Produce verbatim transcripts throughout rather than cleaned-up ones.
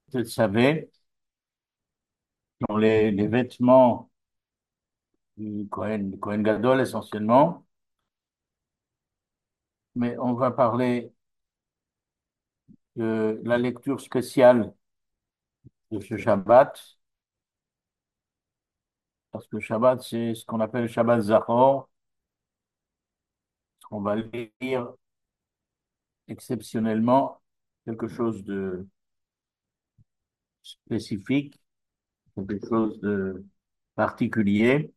Tetzavé, dans les, les vêtements du Kohen, du Kohen Gadol essentiellement, mais on va parler de la lecture spéciale de ce Shabbat, parce que Shabbat, c'est ce qu'on appelle Shabbat Zachor. On va lire exceptionnellement quelque chose de spécifique, quelque chose de particulier,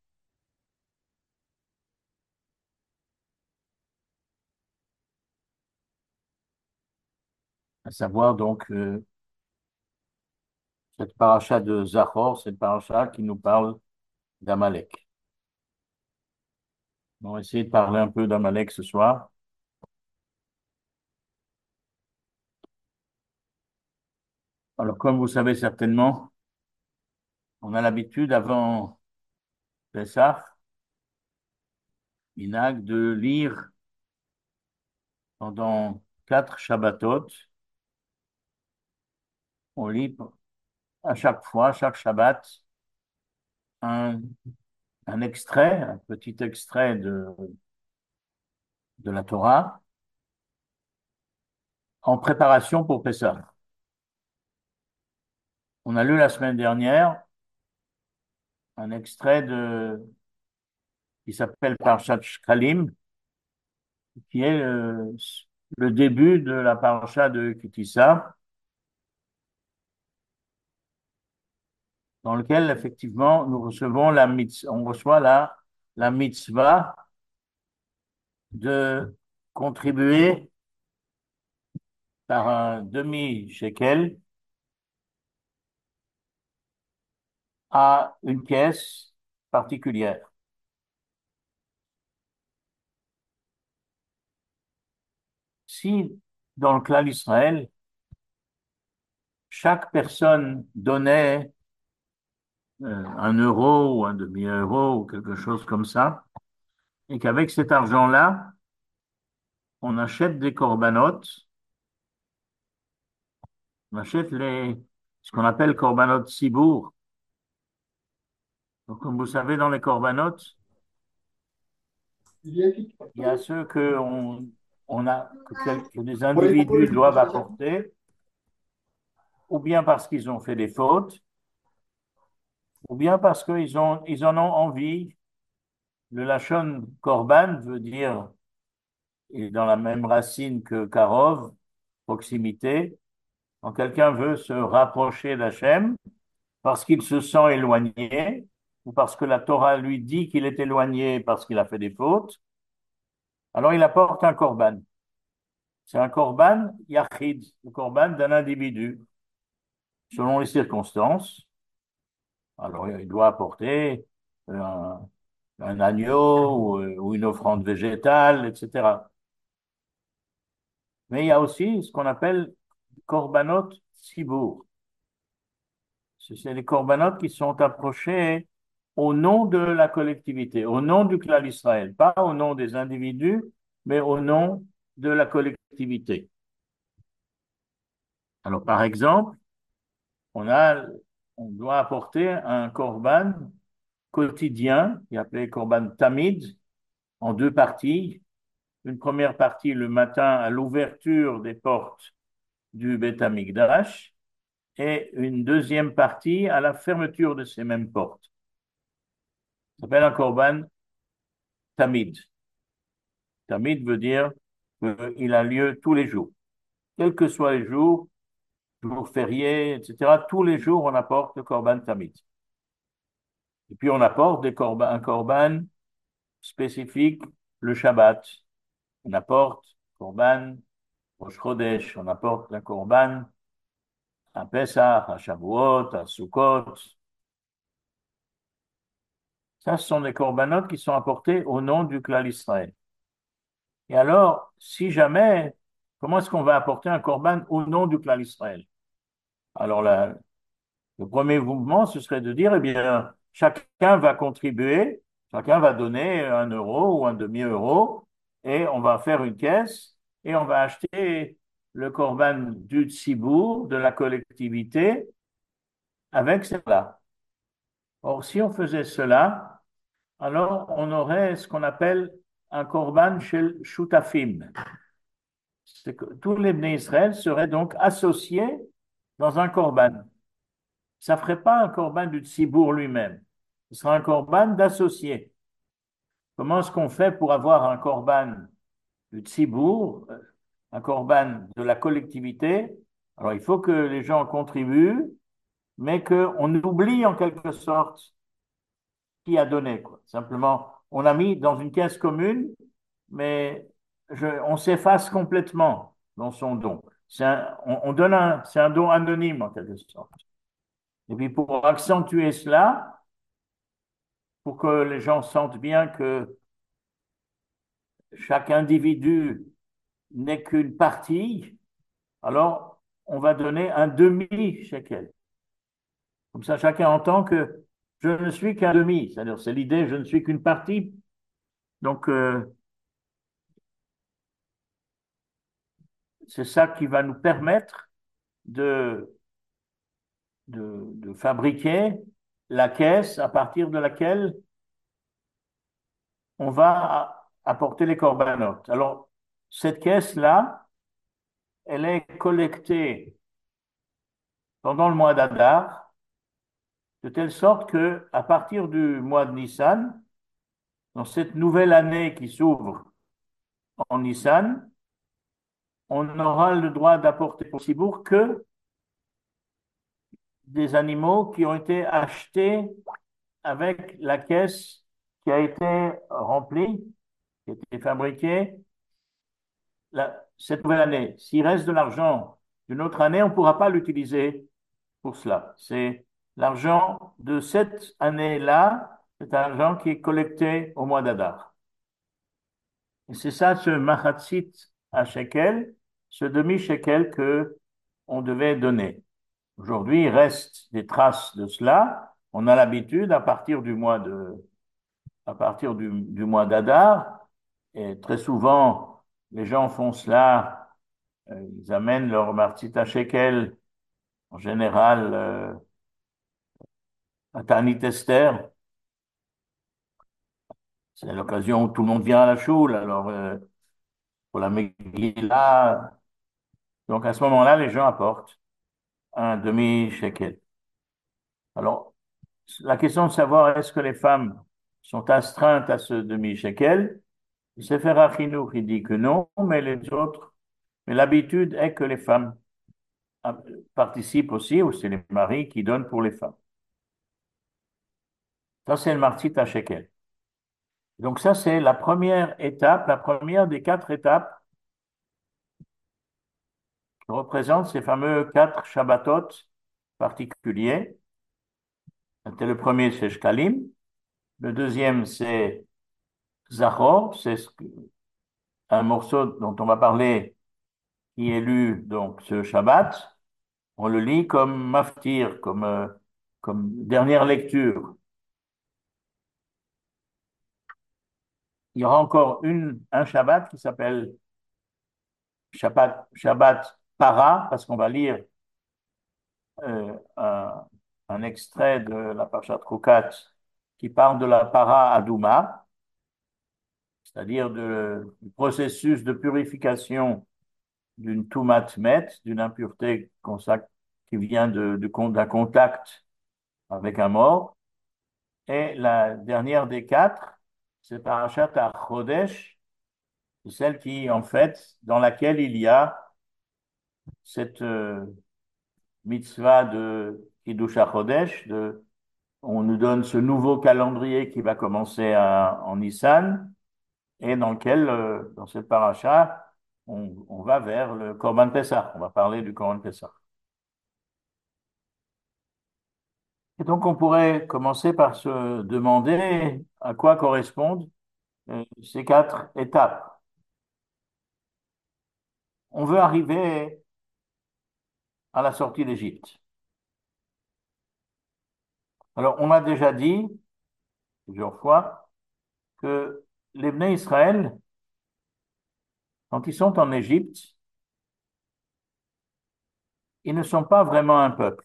à savoir donc euh, cette paracha de Zachor, cette paracha qui nous parle d'Amalek. On va essayer de parler un peu d'Amalek ce soir. Alors, comme vous savez certainement, on a l'habitude avant Pessah, Minag, de lire pendant quatre Shabbatot. On lit à chaque fois, chaque Shabbat, un, un extrait, un petit extrait de, de la Torah en préparation pour Pessah. On a lu la semaine dernière un extrait de, qui s'appelle Parshat Shkalim, qui est le, le début de la paracha de Kitissa, dans lequel effectivement nous recevons la mitzvah, on reçoit la, la mitzvah de contribuer par un demi-shekel à une caisse particulière. Si dans le clan d'Israël, chaque personne donnait euh, un euro ou un demi-euro ou quelque chose comme ça, et qu'avec cet argent-là, on achète des corbanotes, on achète les, ce qu'on appelle corbanotes sibour. Donc, comme vous savez, dans les corbanotes, il y a ceux que, on, on a, que, quel- que des individus doivent apporter, ou bien parce qu'ils ont fait des fautes, ou bien parce qu'ils ont, ils en ont envie. Le lachon korban veut dire, il est dans la même racine que karov, proximité. Quand quelqu'un veut se rapprocher d'Hachem, parce qu'il se sent éloigné, ou parce que la Torah lui dit qu'il est éloigné parce qu'il a fait des fautes, alors il apporte un korban. C'est un korban yachid, le korban d'un individu, selon les circonstances. Alors il doit apporter un, un agneau ou, ou une offrande végétale, et cetera. Mais il y a aussi ce qu'on appelle korbanot sibour. C'est les corbanotes qui sont approchés au nom de la collectivité, au nom du clan d'Israël, pas au nom des individus, mais au nom de la collectivité. Alors, par exemple, on a, on doit apporter un corban quotidien, qui est appelé corban tamid, en deux parties. Une première partie le matin à l'ouverture des portes du Beth Amikdash et une deuxième partie à la fermeture de ces mêmes portes. Ça s'appelle un corban tamid. Tamid veut dire qu'il a lieu tous les jours. Quels que soient les jours, jours fériés, et cetera, tous les jours, on apporte le korban tamid. Et puis, on apporte des korban, un korban spécifique le Shabbat. On apporte korban Rosh Chodesh, on apporte un korban à Pesach, à Shavuot, à Sukkot. Ça, ce sont des corbanotes qui sont apportés au nom du clan Israël. Et alors, si jamais, comment est-ce qu'on va apporter un korban au nom du clan Israël? Alors, la, le premier mouvement, ce serait de dire, eh bien, chacun va contribuer, chacun va donner un euro ou un demi-euro, et on va faire une caisse, et on va acheter le korban du tzibour, de la collectivité, avec cela. Or, si on faisait cela, alors on aurait ce qu'on appelle un korban shel shutafim. C'est que tous les Bnei Israël seraient donc associés dans un korban. Ça ne ferait pas un korban du tzibour lui-même. Ce sera un korban d'associés. Comment est-ce qu'on fait pour avoir un korban du tzibour, euh, un korban de la collectivité? Alors, il faut que les gens contribuent, mais qu'on oublie en quelque sorte qui a donné, quoi. Simplement, on a mis dans une caisse commune, mais je, on s'efface complètement dans son don. C'est un, on, on donne un, c'est un don anonyme en quelque sorte. Et puis pour accentuer cela, pour que les gens sentent bien que chaque individu n'est qu'une partie, alors on va donner un demi-shekel. Comme ça, chacun entend que je ne suis qu'un demi, c'est-à-dire c'est l'idée, je ne suis qu'une partie. Donc, euh, c'est ça qui va nous permettre de, de, de fabriquer la caisse à partir de laquelle on va apporter les corbanotes. Alors, cette caisse-là, elle est collectée pendant le mois d'Adar, de telle sorte que à partir du mois de Nissan, dans cette nouvelle année qui s'ouvre en Nissan, on aura le droit d'apporter pour Cibourg que des animaux qui ont été achetés avec la caisse qui a été remplie, qui a été fabriquée la- cette nouvelle année. S'il reste de l'argent d'une autre année, on ne pourra pas l'utiliser pour cela. C'est l'argent de cette année-là, c'est un argent qui est collecté au mois d'Adar. Et c'est ça, ce mahatzit à shekel, ce demi-shekel que on devait donner. Aujourd'hui, il reste des traces de cela. On a l'habitude, à partir du mois de, à partir du, du mois d'Adar, et très souvent, les gens font cela, euh, ils amènent leur mahatzit à shekel, en général, euh, à Tanit Esther. C'est l'occasion où tout le monde vient à la choule. Alors, euh, pour la Megillah, donc à ce moment-là, les gens apportent un demi-shekel. Alors, la question de savoir est-ce que les femmes sont astreintes à ce demi-shekel, le Sefer HaChinuch, il dit que non, mais les autres, mais l'habitude est que les femmes euh, participent aussi, ou c'est les maris qui donnent pour les femmes. Ça, c'est le martit à shekel. Donc ça, c'est la première étape, la première des quatre étapes qui représentent ces fameux quatre Shabbatot particuliers. C'était le premier, c'est Shkalim. Le deuxième, c'est Zachor, c'est ce que- un morceau dont on va parler qui est lu donc ce Shabbat. On le lit comme maftir, comme, euh, comme dernière lecture. Il y aura encore une, un Shabbat qui s'appelle Shabbat, Shabbat Para, parce qu'on va lire euh, un, un extrait de la Parashat Chukat qui parle de la Para Adouma, c'est-à-dire de- du processus de purification d'une Tumat Met, d'une impureté consac- qui vient de, de con- d'un contact avec un mort. Et la dernière des quatre, c'est Parashat Chodesh, c'est celle qui, en fait, dans laquelle il y a cette euh, mitzvah de Kiddush HaChodesh, de, on nous donne ce nouveau calendrier qui va commencer à- en Nissan, et dans lequel, euh, dans cette paracha, on, on va vers le Korban Pessah. On va parler du Korban Pessah. Et donc, on pourrait commencer par se demander à quoi correspondent euh, ces quatre étapes. On veut arriver à la sortie d'Égypte. Alors, on a déjà dit plusieurs fois que les Bnei Israël, quand ils sont en Égypte, ils ne sont pas vraiment un peuple.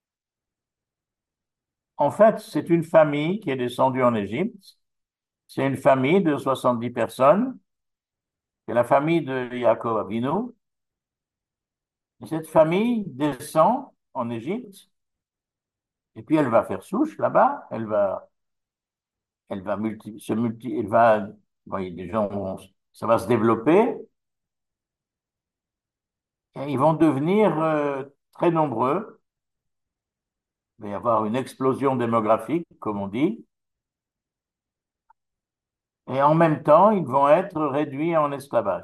En fait, c'est une famille qui est descendue en Égypte. C'est une famille de soixante-dix personnes. C'est la famille de Yaakov Avinu. Et cette famille descend en Égypte et puis elle va faire souche là-bas. Elle va, elle va multi, se multi, elle va, voyez, des gens vont, ça va se développer et ils vont devenir euh, très nombreux. Il va y avoir une explosion démographique, comme on dit. Et en même temps, ils vont être réduits en esclavage.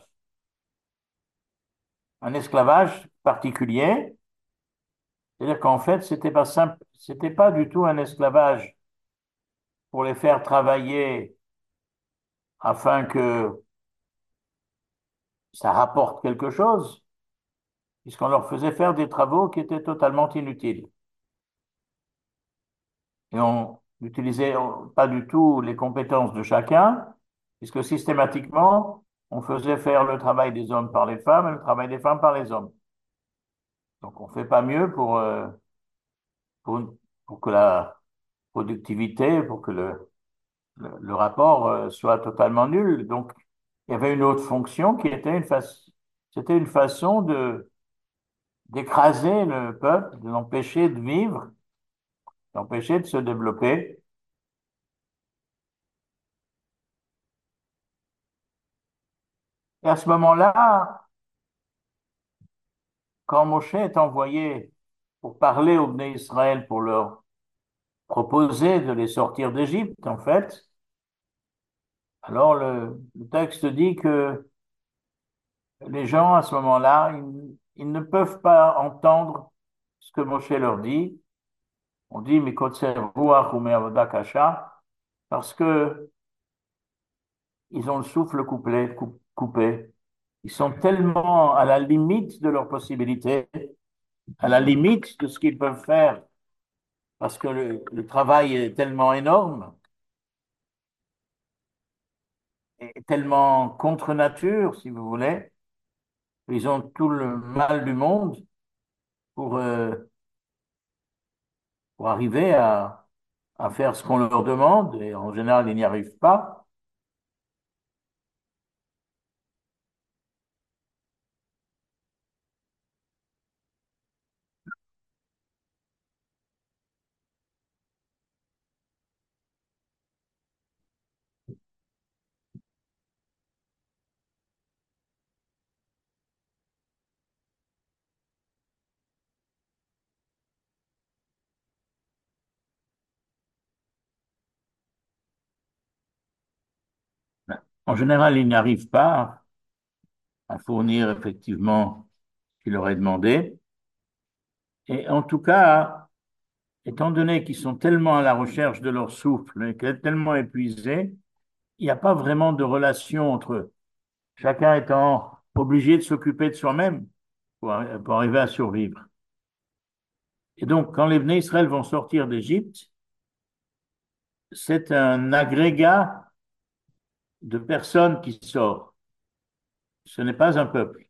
Un esclavage particulier, c'est-à-dire qu'en fait, c'était pas simple, c'était pas du tout un esclavage pour les faire travailler afin que ça rapporte quelque chose, puisqu'on leur faisait faire des travaux qui étaient totalement inutiles. Et on n'utilisait pas du tout les compétences de chacun, puisque systématiquement, on faisait faire le travail des hommes par les femmes et le travail des femmes par les hommes. Donc, on ne fait pas mieux pour, euh, pour, pour que la productivité, pour que le, le, le rapport euh, soit totalement nul. Donc, il y avait une autre fonction qui était une façon, c'était une façon de, d'écraser le peuple, de l'empêcher de vivre, d'empêcher de se développer. Et à ce moment-là, quand Moshe est envoyé pour parler aux Bnei Israël, pour leur proposer de les sortir d'Égypte, en fait, alors le, le texte dit que les gens, à ce moment-là, ils, ils ne peuvent pas entendre ce que Moshe leur dit. On dit Mikotser Ruach ou Me'avoda Kasha, parce que ils ont le souffle coupé, coupé. Ils sont tellement à la limite de leurs possibilités, à la limite de ce qu'ils peuvent faire, parce que le, le travail est tellement énorme et tellement contre nature, si vous voulez. Ils ont tout le mal du monde pour, euh, pour arriver à, à faire ce qu'on leur demande, et en général, ils n'y arrivent pas. En général, ils n'y arrivent pas à fournir effectivement ce qu'il leur est demandé. Et en tout cas, étant donné qu'ils sont tellement à la recherche de leur souffle, et qu'ils sont tellement épuisés, il n'y a pas vraiment de relation entre eux. Chacun étant obligé de s'occuper de soi-même pour, pour arriver à survivre. Et donc, quand les Bnei Israël vont sortir d'Égypte, c'est un agrégat de personnes qui sort. Ce n'est pas un peuple.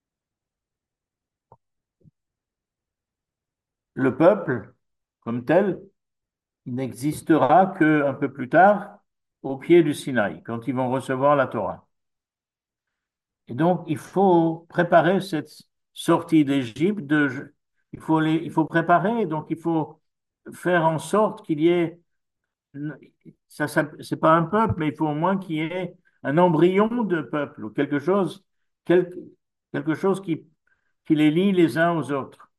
Le peuple, comme tel, il n'existera qu'un peu plus tard, au pied du Sinaï, quand ils vont recevoir la Torah. Et donc, il faut préparer cette sortie d'Égypte. De, il faut les, il faut préparer, donc il faut faire en sorte qu'il y ait, ça, ça c'est pas un peuple, mais il faut au moins qu'il y ait un embryon de peuple ou quelque chose, quelque, quelque chose qui, qui les lie les uns aux autres.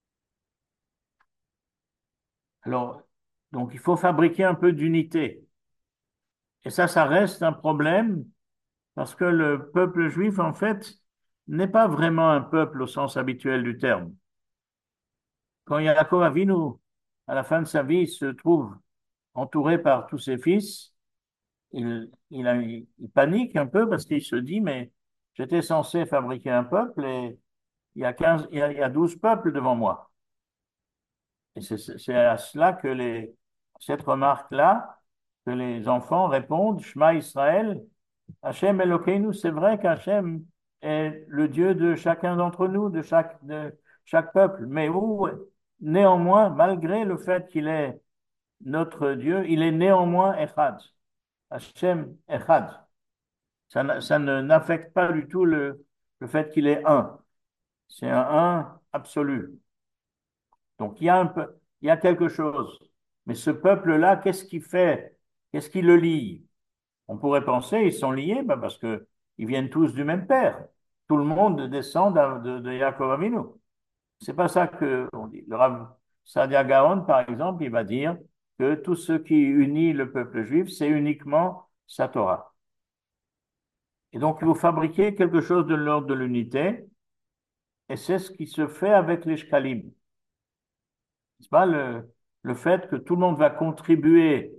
Alors, donc, il faut fabriquer un peu d'unité. Et ça, ça reste un problème parce que le peuple juif, en fait, n'est pas vraiment un peuple au sens habituel du terme. Quand Yaakov Avinu, à la fin de sa vie, se trouve entouré par tous ses fils, il, il, a- il panique un peu parce qu'il se dit, mais j'étais censé fabriquer un peuple et il y a quinze, il y a, il y a douze peuples devant moi. Et c'est c'est à cela que les, cette remarque-là, que les enfants répondent, Shema Israël, Hachem Elokeinu, c'est vrai qu'Hachem est le Dieu de chacun d'entre nous, de chaque, de, chaque peuple, mais où, néanmoins, malgré le fait qu'il est notre Dieu, il est néanmoins Echad. Hachem Echad. Ça, n'a- ça ne n'affecte pas du tout le, le fait qu'il est un. C'est un un absolu. Donc il y a un peu, il y a quelque chose. Mais ce peuple-là, qu'est-ce qui fait? Qu'est-ce qui le lie? On pourrait penser ils sont liés ben, parce que ils viennent tous du même père. Tout le monde descend de, de, de Yaakov Avinu. C'est pas ça que on dit. Le Rav Sadia Gaon, par exemple, il va dire que tout ce qui unit le peuple juif, c'est uniquement sa Torah. Et donc, il faut fabriquer quelque chose de l'ordre de l'unité, et c'est ce qui se fait avec les shkalim. C'est pas le, le fait que tout le monde va contribuer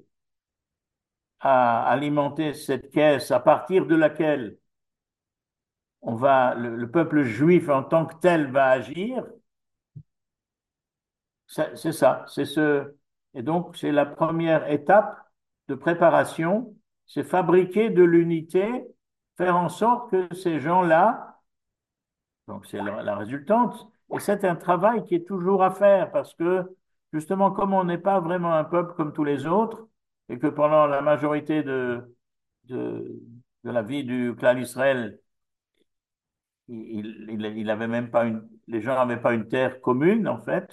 à alimenter cette caisse à partir de laquelle on va, le, le peuple juif en tant que tel va agir, c'est c'est ça, c'est ce, et donc c'est la première étape de préparation, c'est fabriquer de l'unité, faire en sorte que ces gens-là, donc c'est la, la résultante, et c'est un travail qui est toujours à faire parce que justement comme on n'est pas vraiment un peuple comme tous les autres et que pendant la majorité de, de, de la vie du clan Israël, il, il, il avait même pas une, les gens n'avaient pas une terre commune en fait,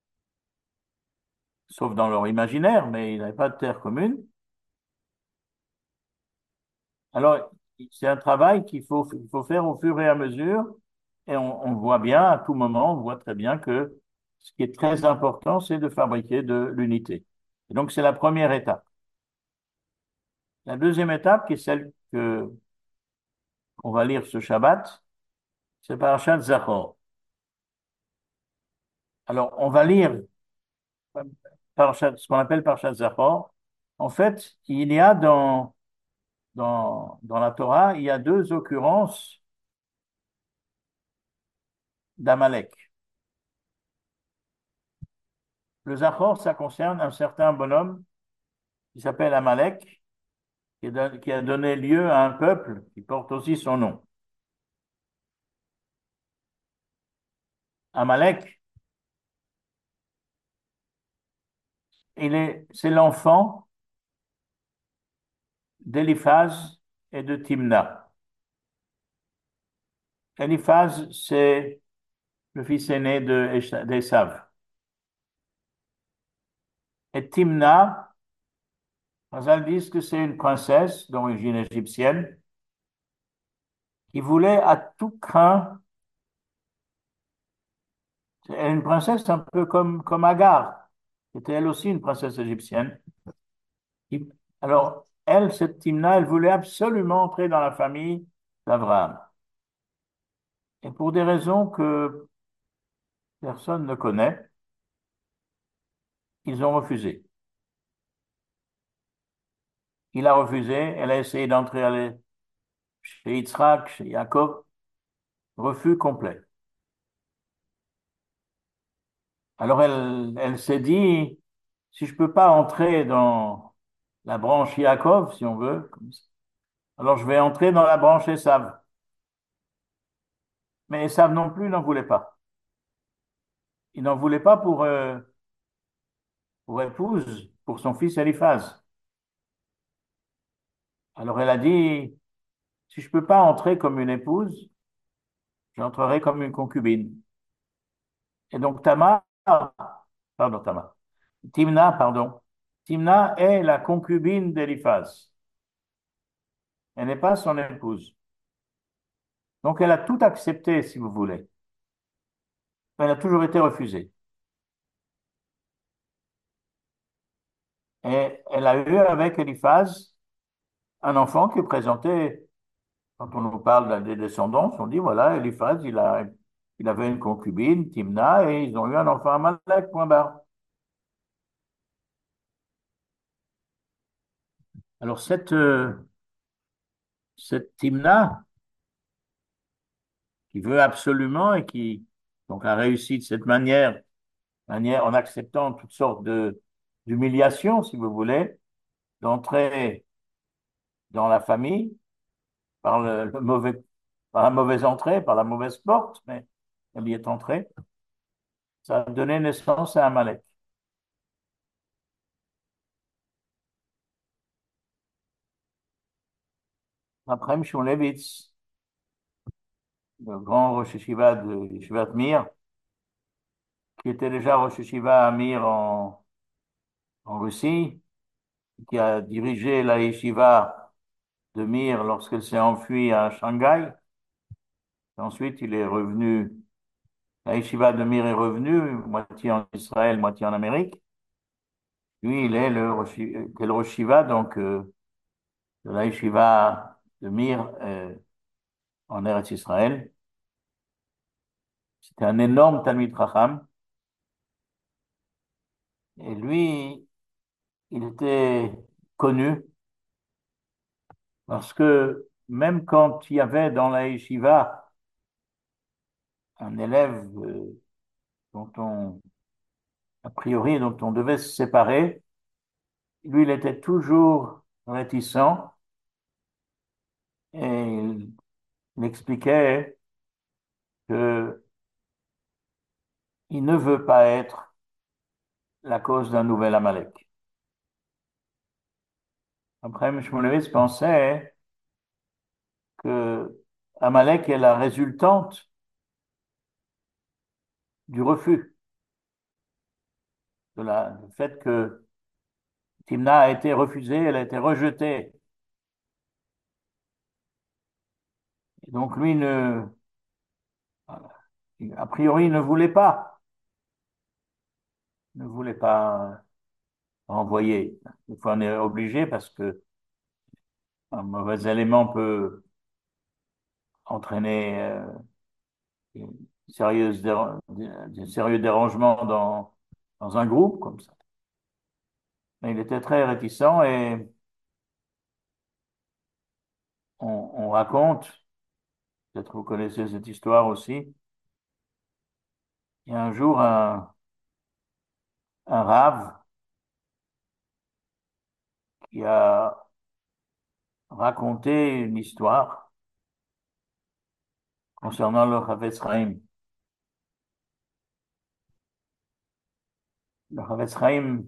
sauf dans leur imaginaire, mais ils n'avaient pas de terre commune. Alors, c'est un travail qu'il faut, il faut faire au fur et à mesure, et on, on voit bien, à tout moment, on voit très bien que ce qui est très important, c'est de fabriquer de l'unité. Et donc, c'est la première étape. La deuxième étape, qui est celle que qu'on va lire ce Shabbat, c'est Parashat Zachor. Alors, on va lire Parashat, ce qu'on appelle Parashat Zachor. En fait, il y a dans, dans, dans la Torah, il y a deux occurrences d'Amalek. Le Zachor, ça concerne un certain bonhomme qui s'appelle Amalek, qui a qui a donné lieu à un peuple qui porte aussi son nom. Amalek, il est, c'est l'enfant d'Éliphaz et de Timna. Éliphaz, c'est le fils aîné de d'Esav. Et Timna, Chazal disent que c'est une princesse d'origine égyptienne qui voulait à tout craint, c'est une princesse un peu comme, comme Agar, qui était elle aussi une princesse égyptienne. Qui- Alors, elle, cette Timna, elle voulait absolument entrer dans la famille d'Abraham. Et pour des raisons que personne ne connaît, ils ont refusé. Il a refusé, elle a essayé d'entrer aller chez Yitzhak, chez Yaakov, refus complet. Alors elle, elle s'est dit, si je peux pas entrer dans la branche Yaakov, si on veut, comme ça, alors je vais entrer dans la branche Esav. Mais Esav non plus n'en voulait pas. Il n'en voulait pas pour, euh, pour épouse, pour son fils Eliphaz. Alors elle a dit, si je peux pas entrer comme une épouse, j'entrerai comme une concubine. Et donc Tamar, pardon Tamar, Timna, pardon, Timna est la concubine d'Eliphaz. Elle n'est pas son épouse. Donc elle a tout accepté, si vous voulez. Elle a toujours été refusée. Et elle a eu avec Eliphaz un enfant qui présentait, quand on nous parle des descendants, on dit voilà, Eliphaz, il a, il avait une concubine, Timna, et ils ont eu un enfant Amalek, point barre. Alors cette, euh, cette Timna, qui veut absolument et qui donc a réussi de cette manière, manière en acceptant toutes sortes de d'humiliations, si vous voulez, d'entrer dans la famille par le, le mauvais, par la mauvaise entrée, par la mauvaise porte, mais elle y est entrée. ça a donné naissance à Amalek. Après Shmulevitz, le grand Rosh Yeshiva de Yeshivat Mir, qui était déjà Rosh Yeshiva à Mir en, en Russie, qui a dirigé la Yeshiva de Mir lorsqu'elle s'est enfuie à Shanghai. Ensuite, il est revenu, la Yeshiva de Mir est revenue, moitié en Israël, moitié en Amérique. Lui, il est le Rosh, était le Rosh Yeshiva, donc euh, de la Yeshiva de Mir euh, en Eretz Israël. C'était un énorme Talmid Chacham. Et lui, il était connu parce que même quand il y avait dans la yeshiva un élève euh, dont on, a priori, dont on devait se séparer, lui, il était toujours réticent et il, il expliquait qu'il ne veut pas être la cause d'un nouvel Amalek. Après, Shmulevitz pensait que Amalek est la résultante du refus, de la, du fait que Timna a été refusée, elle a été rejetée. Et donc lui, ne, a priori, ne voulait pas, ne voulait pas renvoyer. Des fois, on est obligé parce que un mauvais élément peut entraîner euh, une sérieuse déra- des sérieux dérangements dans, dans un groupe comme ça. Mais il était très réticent et on, on raconte, peut-être vous connaissez cette histoire aussi, il y a un jour un, un rave qui a raconté une histoire concernant le Chavetz Chaim. Le Chavetz Chaim,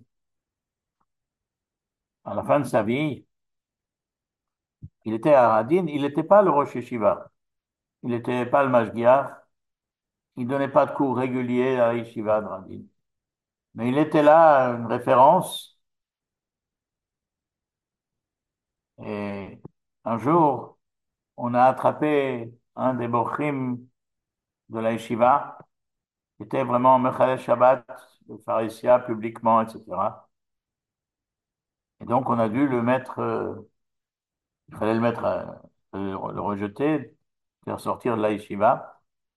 à la fin de sa vie, il était à Radin, il n'était pas le Rosh Yeshiva, il n'était pas le Mashgiach, il donnait pas de cours réguliers à la Yeshiva de Radin. Mais il était là, une référence, et un jour, on a attrapé un des Bochim de la Yeshiva, qui était vraiment Mechalel Shabbat, le pharisien publiquement, et cetera. Et donc, on a dû le mettre, euh, il fallait le mettre, euh, le, le rejeter, faire sortir de la Yeshiva.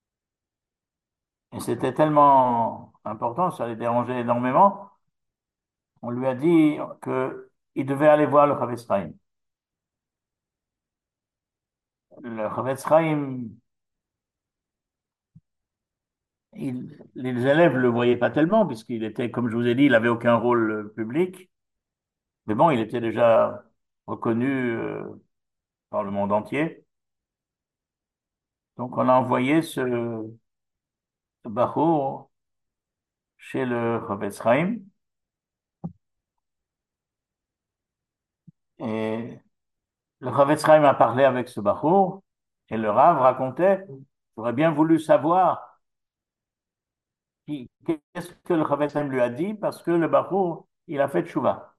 Et c'était tellement important, ça les dérangeait énormément. On lui a dit que il devait aller voir le Chavetz Chaim. Le Chavetz Chaim, il- les élèves ne le voyaient pas tellement, puisqu'il était, comme je vous ai dit, il n'avait aucun rôle euh, public. Mais bon, il était déjà reconnu euh, par le monde entier. Donc, on a envoyé ce, ce Bachour chez le Chavetz Chaim. Et le Chavetz Chaim a parlé avec ce Bachour. Et le Rav racontait, j'aurais bien voulu savoir qui- qu'est-ce que le Chavetz Chaim lui a dit, parce que le Bachour, il a fait tchouva.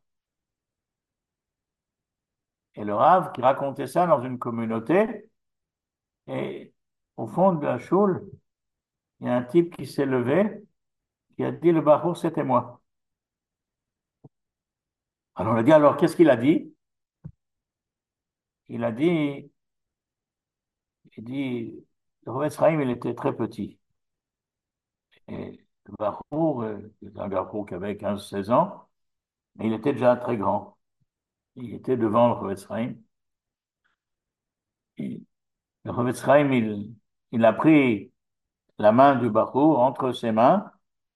Et le Rav qui racontait ça dans une communauté, et au fond de la choule, il y a un type qui s'est levé, qui a dit, le Bachour, c'était moi. Alors on a dit, alors qu'est-ce qu'il a dit? Il a dit, il dit, le Chavetz Chaim, il était très petit. Et le Bachour, euh, c'était un Bachour qui avait quinze seize ans, mais il était déjà très grand. Il était devant le Chavetz Chaim. Et le Chavetz Chaim, il, il a pris la main du Bachour entre ses mains,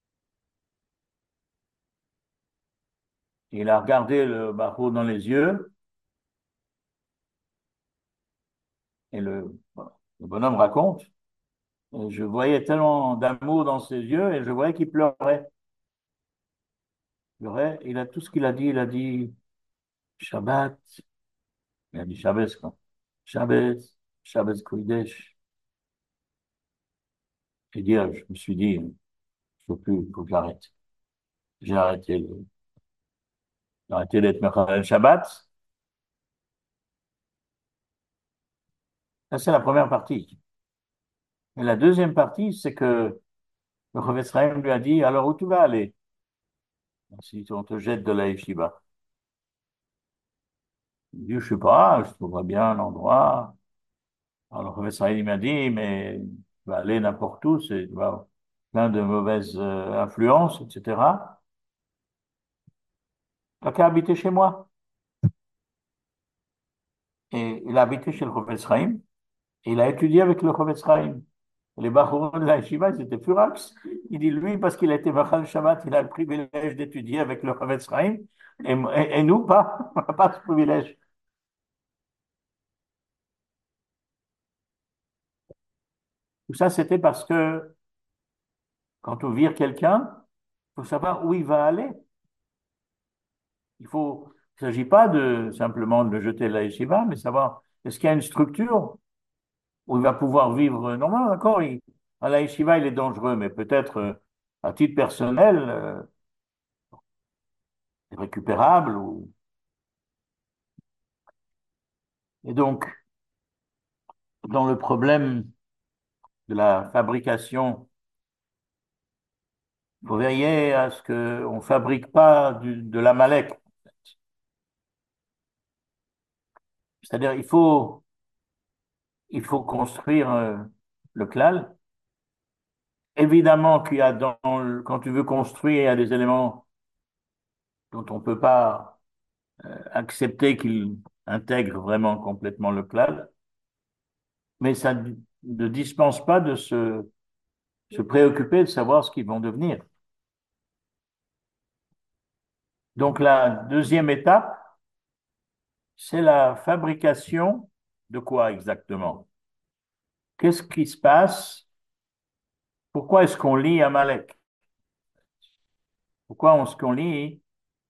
il a regardé le Bachour dans les yeux, et le, le bonhomme raconte Et je voyais tellement d'amour dans ses yeux et je voyais qu'il pleurait. Il pleurait. Il a tout ce qu'il a dit. Il a dit Shabbat. Il a dit Shabbat, quoi. Shabbat, Shabbat Kodesh. Et dire, je me suis dit, il faut plus, il faut que j'arrête. J'ai arrêté, le- j'ai arrêté d'être Mechalel Shabbat. Ça, c'est la première partie. Et la deuxième partie, c'est que le Chofetz Chaim lui a dit, alors où tu vas aller si on te jette de la yeshiva? Il dit, je sais pas, je trouverai bien un endroit. Alors le Chofetz Chaim m'a dit, mais tu vas aller n'importe où, c'est tu vas avoir plein de mauvaises euh, influences, et cetera. T'as qu'à habiter chez moi. Et il a habité chez le Chofetz Chaim, et il a étudié avec le Chofetz Chaim. Les Bachorim de la Yeshiva, ils étaient furax. Il dit, lui, parce qu'il a été Machal Shabbat, il a le privilège d'étudier avec le Chofetz Chaim, et, et, et nous, pas, on n'a pas ce privilège. Tout ça, c'était parce que quand on vire quelqu'un, il faut savoir où il va aller. Il faut, il ne s'agit pas de simplement de le jeter de la yeshiva, mais savoir est-ce qu'il y a une structure où il va pouvoir vivre normalement. D'accord, il, à la yeshiva, il est dangereux, mais peut-être euh, à titre personnel, euh, récupérable. Ou... Et donc, dans le problème de la fabrication, il faut veiller à ce qu'on ne fabrique pas du, de l'amalek. C'est-à-dire, il faut, il faut construire euh, le klal. Évidemment qu'il y a dans le- quand tu veux construire, il y a des éléments dont on ne peut pas euh, accepter qu'ils intègrent vraiment complètement le cloud, mais ça ne dispense pas de se, se préoccuper de savoir ce qu'ils vont devenir. Donc la deuxième étape, c'est la fabrication de quoi exactement? Qu'est-ce qui se passe? Pourquoi est-ce qu'on lit Amalek? Pourquoi est-ce qu'on lit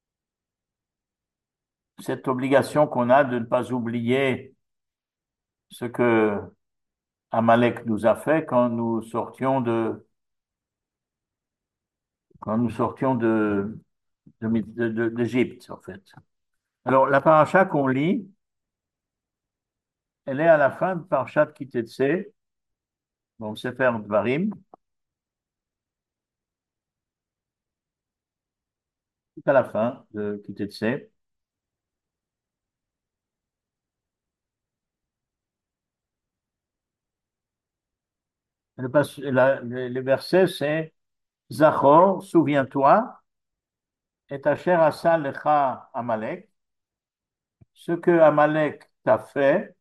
cette obligation qu'on a de ne pas oublier ce que Amalek nous a fait quand nous sortions de, quand nous sortions de, de- de- de- d'Égypte, en fait. Alors, la paracha qu'on lit, elle est à la fin de Parashat Kitetsé, donc Sefer Dvarim, tout à la fin de Kitetsé. Le, pas- la- les les versets, c'est Zachor, souviens-toi, et Asher asa lecha Amalek, ce que Amalek t'a fait,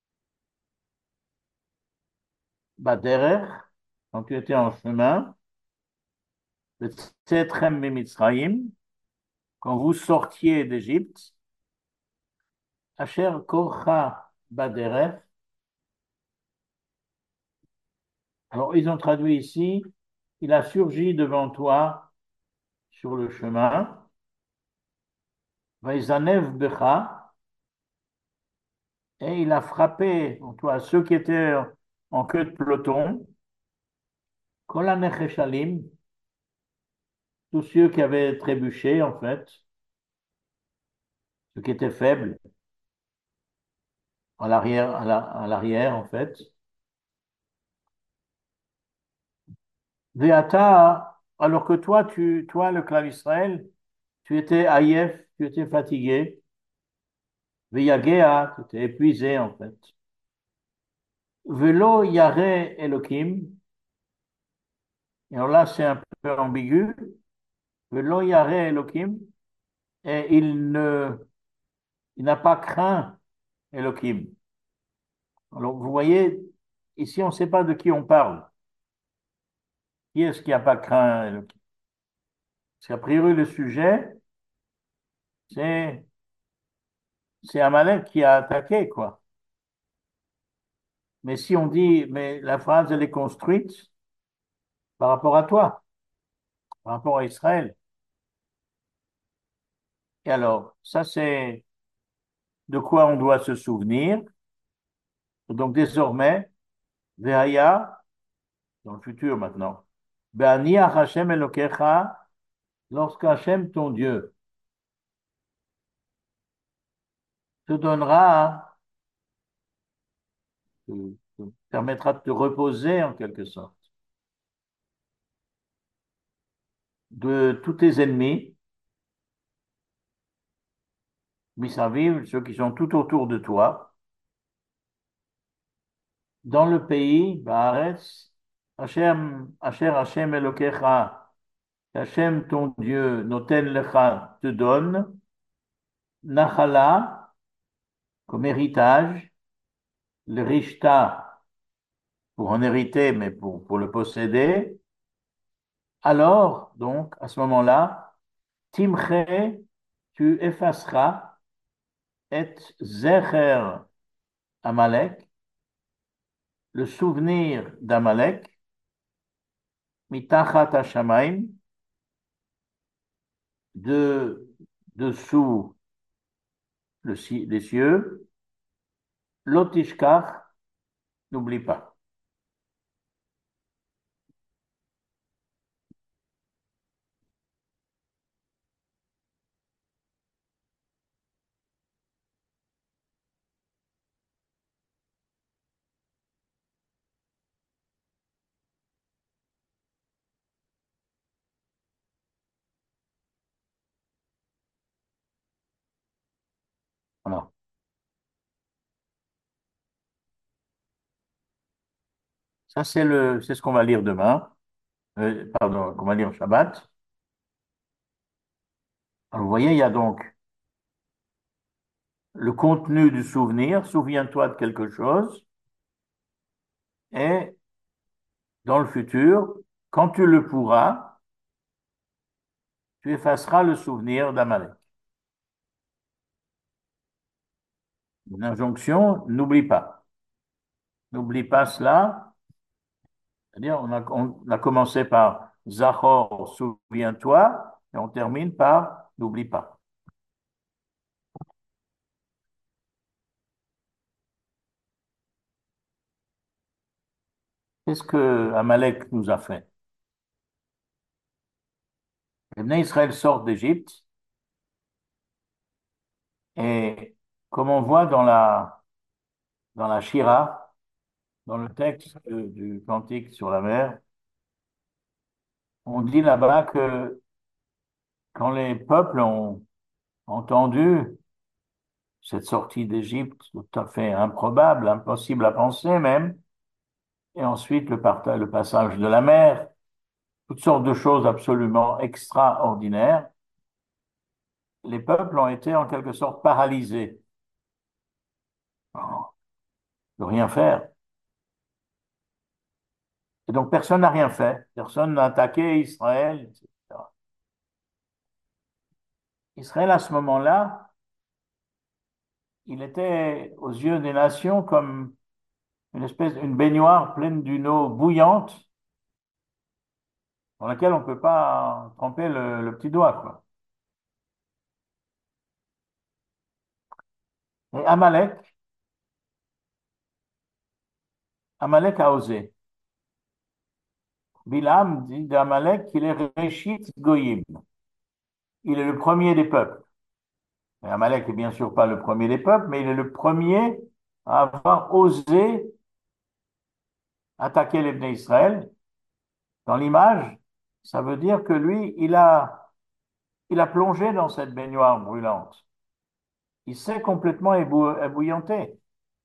Baderer, quand tu étais en chemin, Tzetchem Mimitzraïm, quand vous sortiez d'Égypte, Asher Korcha Baderer. Alors, ils ont traduit ici, il a surgi devant toi sur le chemin, Vaizanev Becha, et il a frappé, toi, ceux qui étaient en queue de peloton, Kolanecheshalim, tous ceux qui avaient trébuché, en fait, ceux qui étaient faibles, à l'arrière, à la- à l'arrière, en fait. Veata, alors que toi, tu, toi, le clan Israël, tu étais Aïef, tu étais fatigué. Veyagea, tu étais épuisé, en fait. Velo Yare Elohim, et alors là, c'est un peu ambigu. Velo Yare Elohim, et il ne, il n'a pas craint Elohim. Alors, vous voyez, ici, on ne sait pas de qui on parle. Qui est-ce qui n'a pas craint Elohim? Parce qu'a priori, le sujet, c'est, c'est Amalek qui a attaqué, quoi. Mais si on dit, mais la phrase, elle est construite par rapport à toi, par rapport à Israël. Et alors, ça, c'est de quoi on doit se souvenir. Donc, désormais, Ve'aya, dans le futur maintenant, Be'ani Hashem Elokecha, lorsque Hashem, ton Dieu, te donnera, te, te permettra de te reposer en quelque sorte de tous tes ennemis, Misaviv, ceux qui sont tout autour de toi, dans le pays, Baaretz, Hashem, Asher Hashem Elokecha, Hashem ton Dieu, Noten Lecha, te donne, Nachala, comme héritage, le Rishta, pour en hériter, mais pour, pour le posséder, alors, donc, à ce moment-là, Timche, tu effaceras, et Zecher Amalek, le souvenir d'Amalek, mitachat hashamayim, de dessous le, les cieux, lotishkach, n'oublie pas. Voilà. Ça, c'est le, c'est ce qu'on va lire demain, euh, pardon, qu'on va lire Shabbat. Alors, vous voyez, il y a donc le contenu du souvenir, souviens-toi de quelque chose, et dans le futur, quand tu le pourras, tu effaceras le souvenir d'Amalek. Une injonction, n'oublie pas. N'oublie pas cela. C'est-à-dire, on a, on a commencé par Zachor, souviens-toi, et on termine par n'oublie pas. Qu'est-ce que Amalek nous a fait? Les Bnei Israël sortent d'Égypte, et comme on voit dans la, dans la Shira, dans le texte euh, du Cantique sur la mer, on dit là-bas que quand les peuples ont entendu cette sortie d'Égypte, tout à fait improbable, impossible à penser même, et ensuite le, parta- le passage de la mer, toutes sortes de choses absolument extraordinaires, les peuples ont été en quelque sorte paralysés, de rien faire. Et donc personne n'a rien fait, personne n'a attaqué Israël, et cetera. Israël, à ce moment-là, il était aux yeux des nations comme une espèce, une baignoire pleine d'une eau bouillante dans laquelle on ne peut pas tremper le, le petit doigt, quoi. Et Amalek, Amalek a osé. Bilam dit d'Amalek qu'il est Réchit Goyim. Il est le premier des peuples. Et Amalek est bien sûr pas le premier des peuples, mais il est le premier à avoir osé attaquer les Bnei Israël. Dans l'image, ça veut dire que lui, il a, il a plongé dans cette baignoire brûlante. Il s'est complètement ébou- ébouillanté,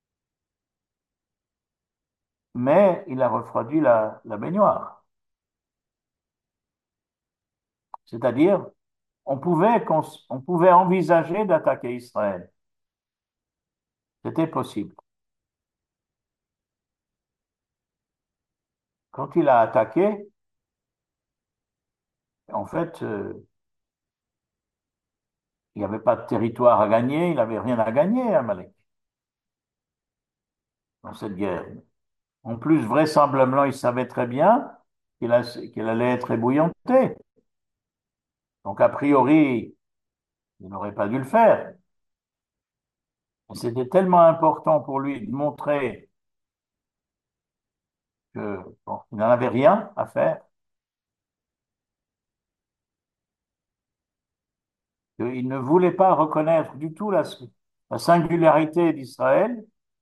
mais il a refroidi la, la baignoire. C'est-à-dire, on pouvait, cons- on pouvait envisager d'attaquer Israël. C'était possible. Quand il a attaqué, en fait, euh, il n'y avait pas de territoire à gagner, il n'avait rien à gagner, Amalek. dans cette guerre. En plus, vraisemblablement, il savait très bien qu'il a- qu'elle allait être ébouillantée. Donc, a priori, il n'aurait pas dû le faire. C'était tellement important pour lui de montrer que, bon, il n'en avait rien à faire, qu'il ne voulait pas reconnaître du tout la, la singularité d'Israël.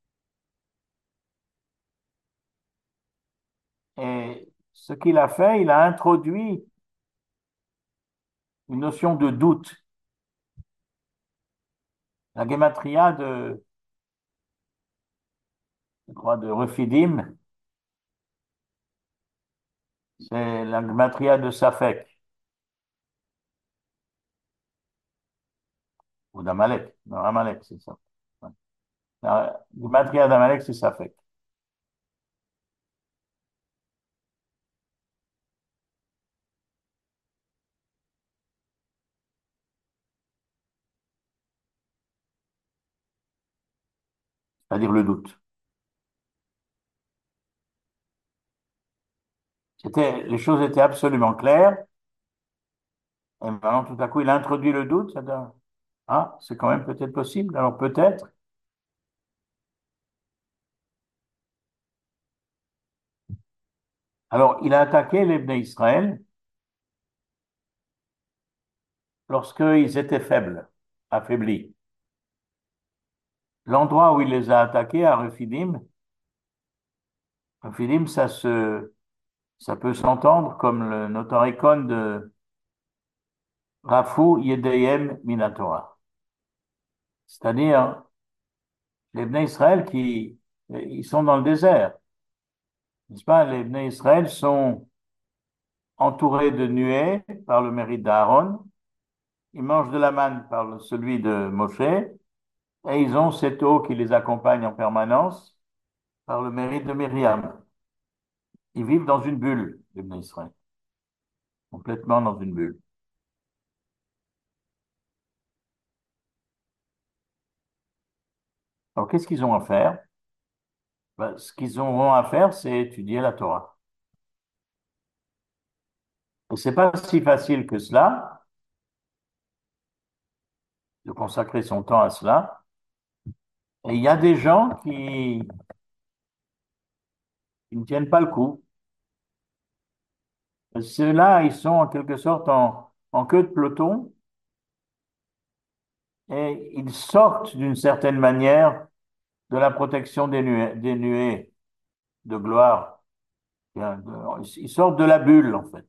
Et ce qu'il a fait, il a introduit une notion de doute. La gematria de, je crois, de Rephidim, c'est la gematria de Safek, ou d'Amalek. Non, Amalek, c'est ça. Ouais. La gematria d'Amalek, c'est Safek. C'est-à-dire le doute. C'était, les choses étaient absolument claires, et maintenant, tout à coup, il a introduit le doute. Ça donne- Ah, c'est quand même peut-être possible. Alors peut-être. Alors, il a attaqué les Bnei Israël lorsqu'ils étaient faibles, affaiblis. L'endroit où il les a attaqués, à Rephidim, Rephidim, ça se, ça peut s'entendre comme le notaricon de Rafu Yedeyem Minatora. C'est-à-dire, les Bnei Israël qui, ils sont dans le désert, n'est-ce pas? Les Bnei Israël sont entourés de nuées par le mérite d'Aaron. Ils mangent de la manne par celui de Moshe. Et ils ont cette eau qui les accompagne en permanence par le mérite de Myriam. Ils vivent dans une bulle, les Bnei Israël, complètement dans une bulle. Alors, qu'est-ce qu'ils ont à faire? Ben, ce qu'ils auront à faire, c'est étudier la Torah. Et c'est pas si facile que cela, de consacrer son temps à cela. Et il y a des gens qui, qui ne tiennent pas le coup. Ceux-là, ils sont en quelque sorte en, en queue de peloton et ils sortent d'une certaine manière de la protection des nuées, des nuées de gloire. Ils sortent de la bulle, en fait.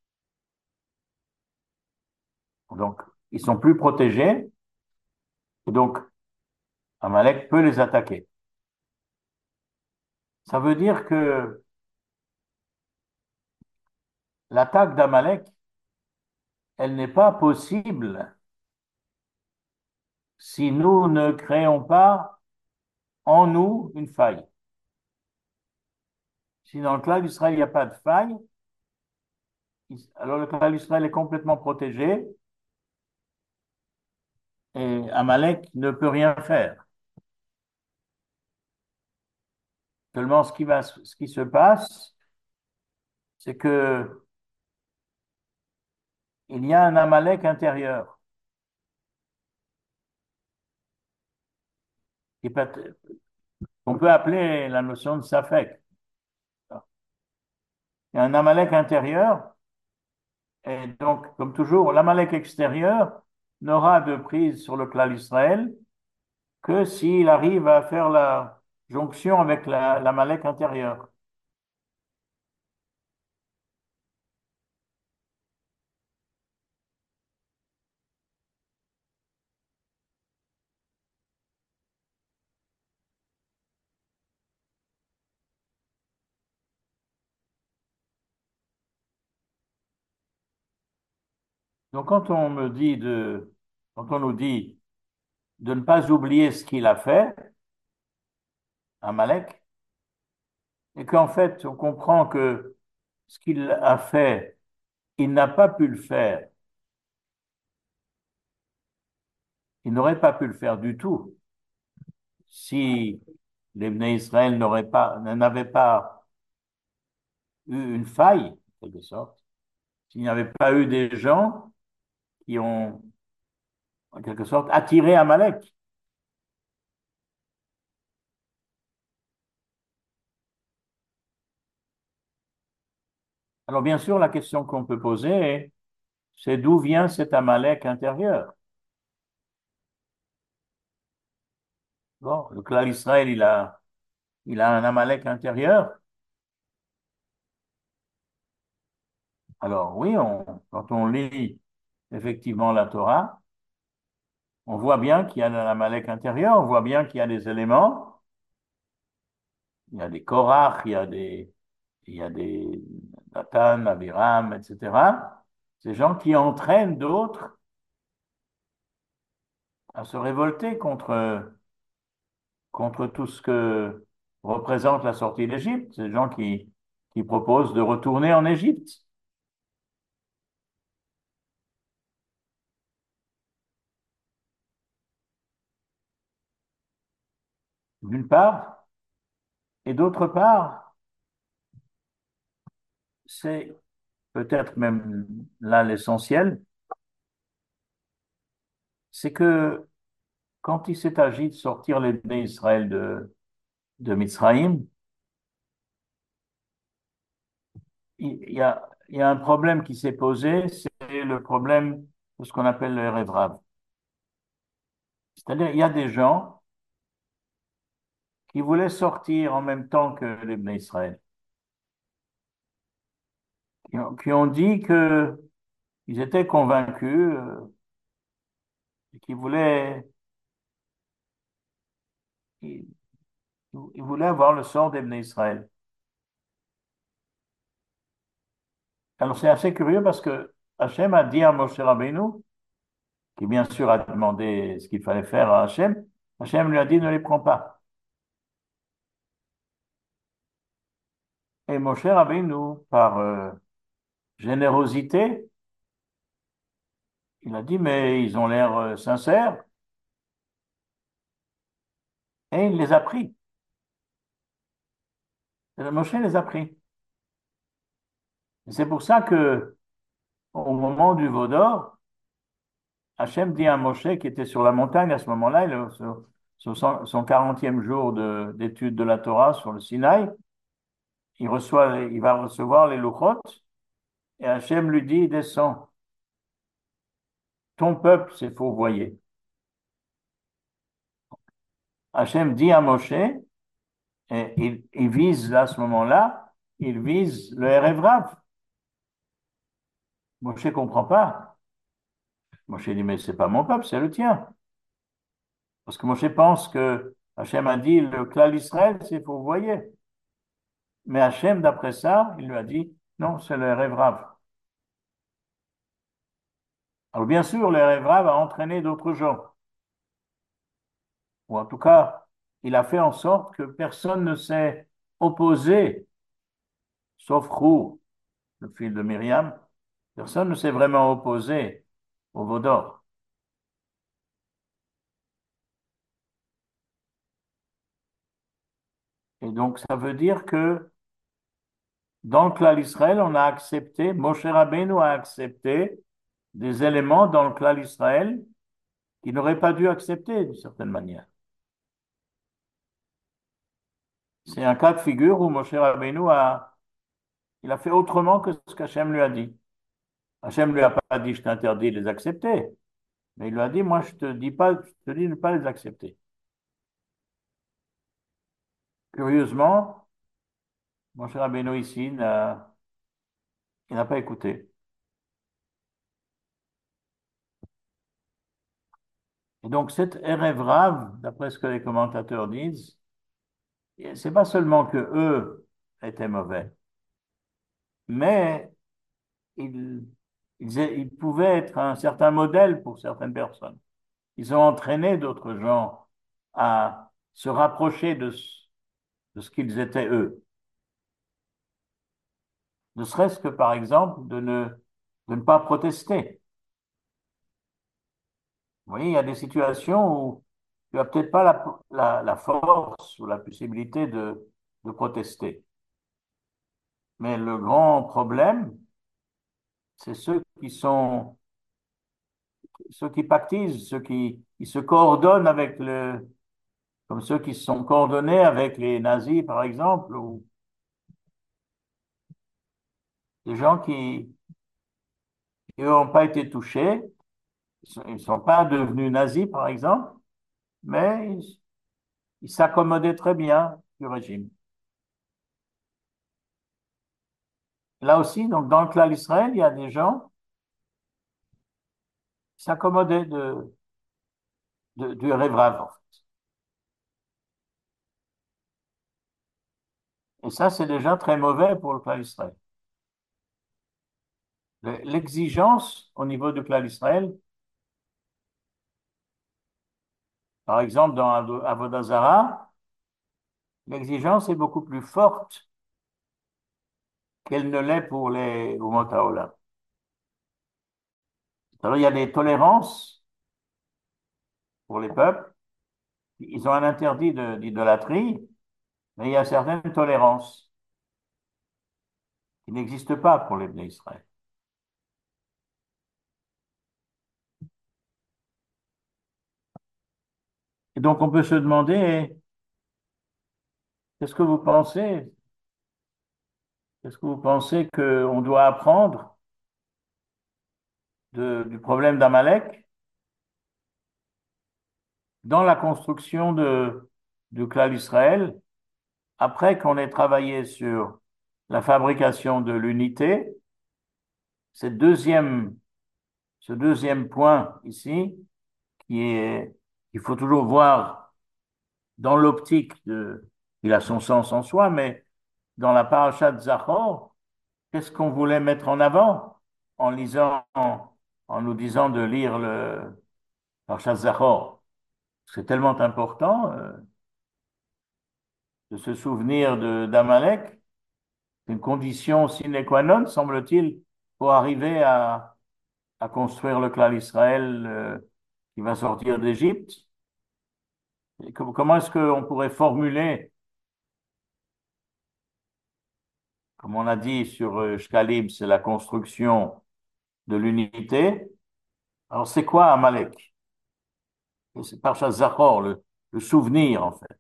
Donc, ils sont plus protégés et donc Amalek peut les attaquer. Ça veut dire que l'attaque d'Amalek, elle n'est pas possible si nous ne créons pas en nous une faille. Si dans le clan d'Israël, il n'y a pas de faille, alors le clan d'Israël est complètement protégé et Amalek ne peut rien faire. Seulement, ce qui va, ce qui se passe, c'est que il y a un Amalek intérieur qui peut, qu'on peut appeler la notion de Safek. Il y a un Amalek intérieur et donc, comme toujours, l'Amalek extérieur n'aura de prise sur le clan d'Israël que s'il arrive à faire la jonction avec la, l'Amalek intérieur. Donc, quand on me dit de, quand on nous dit de ne pas oublier ce qu'il a fait, Amalek, et qu'en fait, on comprend que ce qu'il a fait, il n'a pas pu le faire, il n'aurait pas pu le faire du tout si les Bnei Israël n'auraient pas, n'avaient pas eu une faille, en quelque sorte, s'il n'y avait pas eu des gens qui ont, en quelque sorte, attiré Amalek. Alors, bien sûr, la question qu'on peut poser, c'est d'où vient cet Amalek intérieur? Bon, le clan Israël, il a, il a un Amalek intérieur. Alors, oui, on, quand on lit effectivement la Torah, on voit bien qu'il y a un Amalek intérieur, on voit bien qu'il y a des éléments, il y a des Korach, il y a des, il y a des Nathan, Abiram, et cetera. Ces gens qui entraînent d'autres à se révolter contre, contre tout ce que représente la sortie d'Égypte. Ces gens qui, qui proposent de retourner en Égypte, d'une part, et d'autre part, c'est peut-être même là l'essentiel, c'est que quand il s'est agi de sortir les Bnei Israël de, de Mitzraïm, il y a, il y a un problème qui s'est posé, c'est le problème de ce qu'on appelle le Erev Rav. C'est-à-dire, il y a des gens qui voulaient sortir en même temps que les Bnei Israël, qui ont, qui ont dit que ils étaient convaincus euh, et qu'ils voulaient, ils, ils voulaient avoir le sort des Bnei Israël. Alors c'est assez curieux parce que Hachem a dit à Moshe Rabbeinu, qui bien sûr a demandé ce qu'il fallait faire à Hachem, Hachem lui a dit ne les prends pas. Et Moshe Rabbeinu, par euh, générosité, il a dit mais ils ont l'air euh, sincères et il les a pris. Et Moshe les a pris. Et c'est pour ça que au moment du veau d'or, Hachem dit à Moshe qui était sur la montagne à ce moment-là, il est sur, sur son, son quarantième jour de- d'étude de la Torah sur le Sinaï, il reçoit, il va recevoir les Luchot et Hachem lui dit, descends, ton peuple s'est fourvoyé. Hachem dit à Moshe, et il, il vise à ce moment-là, il vise le Erev Rav. Moshe comprend pas. Moshe dit, mais c'est pas mon peuple, c'est le tien. Parce que Moshe pense que Hachem a dit, le clan d'Israël s'est fourvoyé. Mais Hachem, d'après ça, il lui a dit, non, c'est le Erev Rav. Alors bien sûr, le Erev Rav a entraîné d'autres gens. Ou en tout cas, il a fait en sorte que personne ne s'est opposé, sauf Roux, le fils de Myriam. Personne ne s'est vraiment opposé au veau d'or. Et donc, ça veut dire que dans le clan d'Israël, on a accepté, Moshe Rabbeinu a accepté des éléments dans le clan d'Israël qu'il n'aurait pas dû accepter d'une certaine manière. C'est un cas de figure où Moshe Rabbeinu a, il a fait autrement que ce qu'Hachem lui a dit. Hachem lui a pas dit, je t'interdis de les accepter. Mais il lui a dit, moi, je te dis pas, je te dis de ne pas les accepter. Curieusement, mon cher Rabbeinu ici, n'a- il n'a pas écouté. Et donc, cette Erev Rav, d'après ce que les commentateurs disent, c'est pas seulement que eux étaient mauvais, mais ils, ils, ils pouvaient être un certain modèle pour certaines personnes. Ils ont entraîné d'autres gens à se rapprocher de, ce- de ce qu'ils étaient eux. Ne serait-ce que, par exemple, de ne, de ne pas protester. Vous voyez, il y a des situations où tu n'as peut-être pas la, la, la force ou la possibilité de, de protester. Mais le grand problème, c'est ceux qui sont, ceux qui pactisent, ceux qui, qui se coordonnent avec le, comme ceux qui se sont coordonnés avec les nazis, par exemple, ou des gens qui n'ont pas été touchés, ils ne sont pas devenus nazis, par exemple, mais ils ils s'accommodaient très bien du régime. Là aussi, donc dans le clan d'Israël, il y a des gens qui s'accommodaient de, de, du Révrav, en fait. Et ça, c'est déjà très mauvais pour le clan d'Israël. Le- L'exigence au niveau du clan d'Israël, par exemple dans Avo- Avodah Zarah, l'exigence est beaucoup plus forte qu'elle ne l'est pour les Umot HaOlam. Alors, il y a des tolérances pour les peuples. Ils ont un interdit de- d'idolâtrie, mais il y a certaines tolérances qui n'existent pas pour les Bnei Israël. Et donc, on peut se demander, qu'est-ce que vous pensez? Qu'est-ce que vous pensez qu'on doit apprendre de- du problème d'Amalek dans la construction de, du clan d'Israël, après qu'on ait travaillé sur la fabrication de l'unité, cette deuxième, ce deuxième point ici, qui est, il faut toujours voir dans l'optique de, il a son sens en soi, mais dans la paracha de Zachor, qu'est-ce qu'on voulait mettre en avant en lisant, en, en nous disant de lire le parasha de Zachor? C'est tellement important euh, de se souvenir de d'Amalek, c'est une condition sine qua non, semble-t-il, pour arriver à, à construire le clan d'Israël euh, qui va sortir d'Égypte. Et com- Comment est-ce qu'on pourrait formuler, comme on a dit sur euh, Shkalim, c'est la construction de l'unité. Alors, c'est quoi Amalek? Et c'est Parashat Zachor, le, le souvenir, en fait.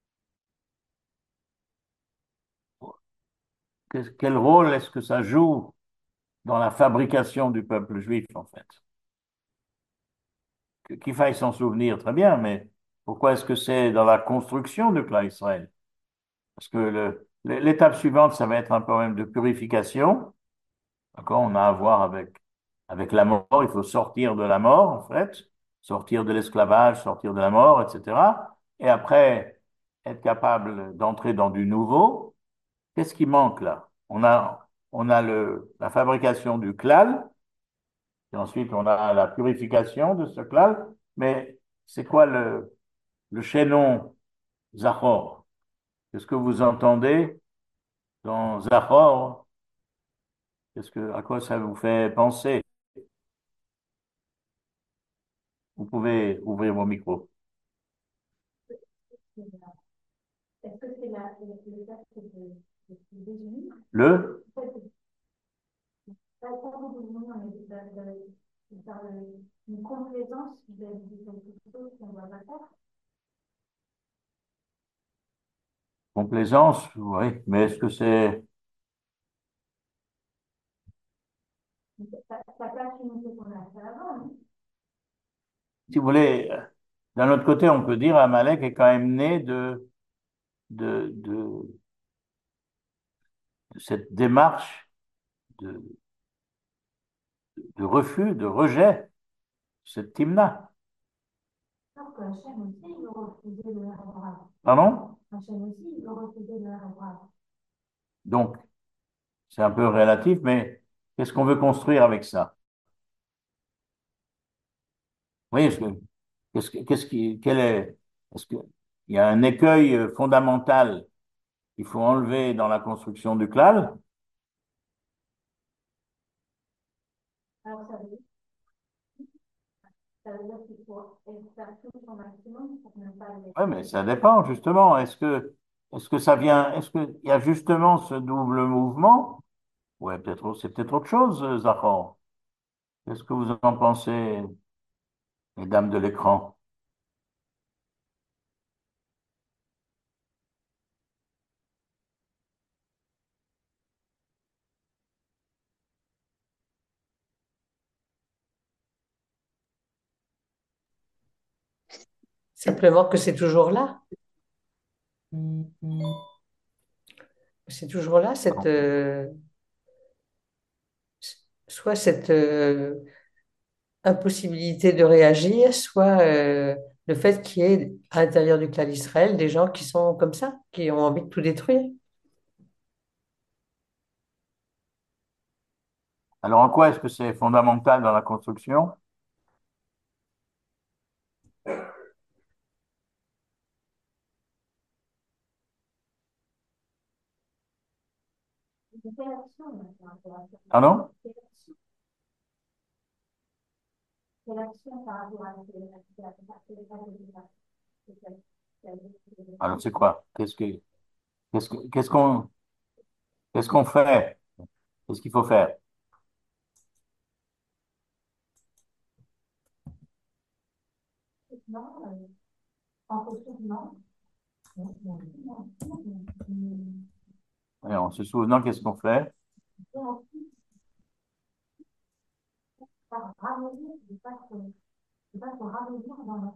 Qu'est- Quel rôle est-ce que ça joue dans la fabrication du peuple juif, en fait? Que- Qu'il faille s'en souvenir, très bien, mais pourquoi est-ce que c'est dans la construction du clan Israël? Parce que le- l'étape suivante, ça va être un problème de purification. D'accord? On a à voir avec, avec la mort. Il faut sortir de la mort, en fait, sortir de l'esclavage, sortir de la mort, et cetera. Et après, être capable d'entrer dans du nouveau. Qu'est-ce qui manque là? On a, on a le, la fabrication du klal, et ensuite on a la purification de ce klal. Mais c'est quoi le, le chaînon Zachor? Qu'est-ce que vous entendez dans Zachor? Qu'est-ce que, à quoi ça vous fait penser? Vous pouvez ouvrir vos micros. Est-ce que c'est la, le, le fait de, de se désunir? Le En fait, pas tant de désunir, mais de, de, de faire le- une complaisance vis-à-vis de quelque chose qu'on ne doit pas faire. complaisance, oui, mais est-ce que c'est, Ça, ça cache une idée qu'on a fait avant, non? si vous voulez, euh, d'un autre côté, on peut dire Amalek est quand même né de, de, de, de cette démarche de, de refus, de rejet, cette Timna. Alors qu'Hachem aussi, il refusait de leur avoir. Pardon? Hachem aussi, il refusait de leur avoir. Donc, c'est un peu relatif, mais qu'est-ce qu'on veut construire avec ça? Oui, est-ce que, qu'est-ce, que- qu'est-ce qui, quel est, est-ce que, il y a un écueil euh, fondamental qu'il faut enlever dans la construction du klal? Alors ça veut dire, Ça veut dire qu'il faut faire tout son maximum pour ne pas les Oui, mais ça dépend, justement. Est-ce que, est-ce que ça vient, est-ce qu'il y a justement ce double mouvement? Ouais, peut-être, c'est peut-être autre chose, euh, Zahran. Qu'est-ce que vous en pensez, les dames de l'écran? Simplement que c'est toujours là. C'est toujours là, cette, euh, soit cette euh, impossibilité de réagir, soit euh, le fait qu'il y ait à l'intérieur du clan d'Israël des gens qui sont comme ça, qui ont envie de tout détruire. Alors, en quoi est-ce que c'est fondamental dans la construction? réactions maintenant par rapport à Pardon? ces réactions ces réactions par rapport à ces réactions. Alors, c'est quoi? Qu'est-ce que, qu'est-ce que, qu'est-ce qu'on, qu'est-ce qu'on fait? Qu'est-ce qu'il faut faire? Non, euh, en fonction du non. Non, non, non, non, non. Et en se souvenant, qu'est-ce qu'on fait? Et ensuite, par ramollir, de pas se, de pas se ramollir dans notre,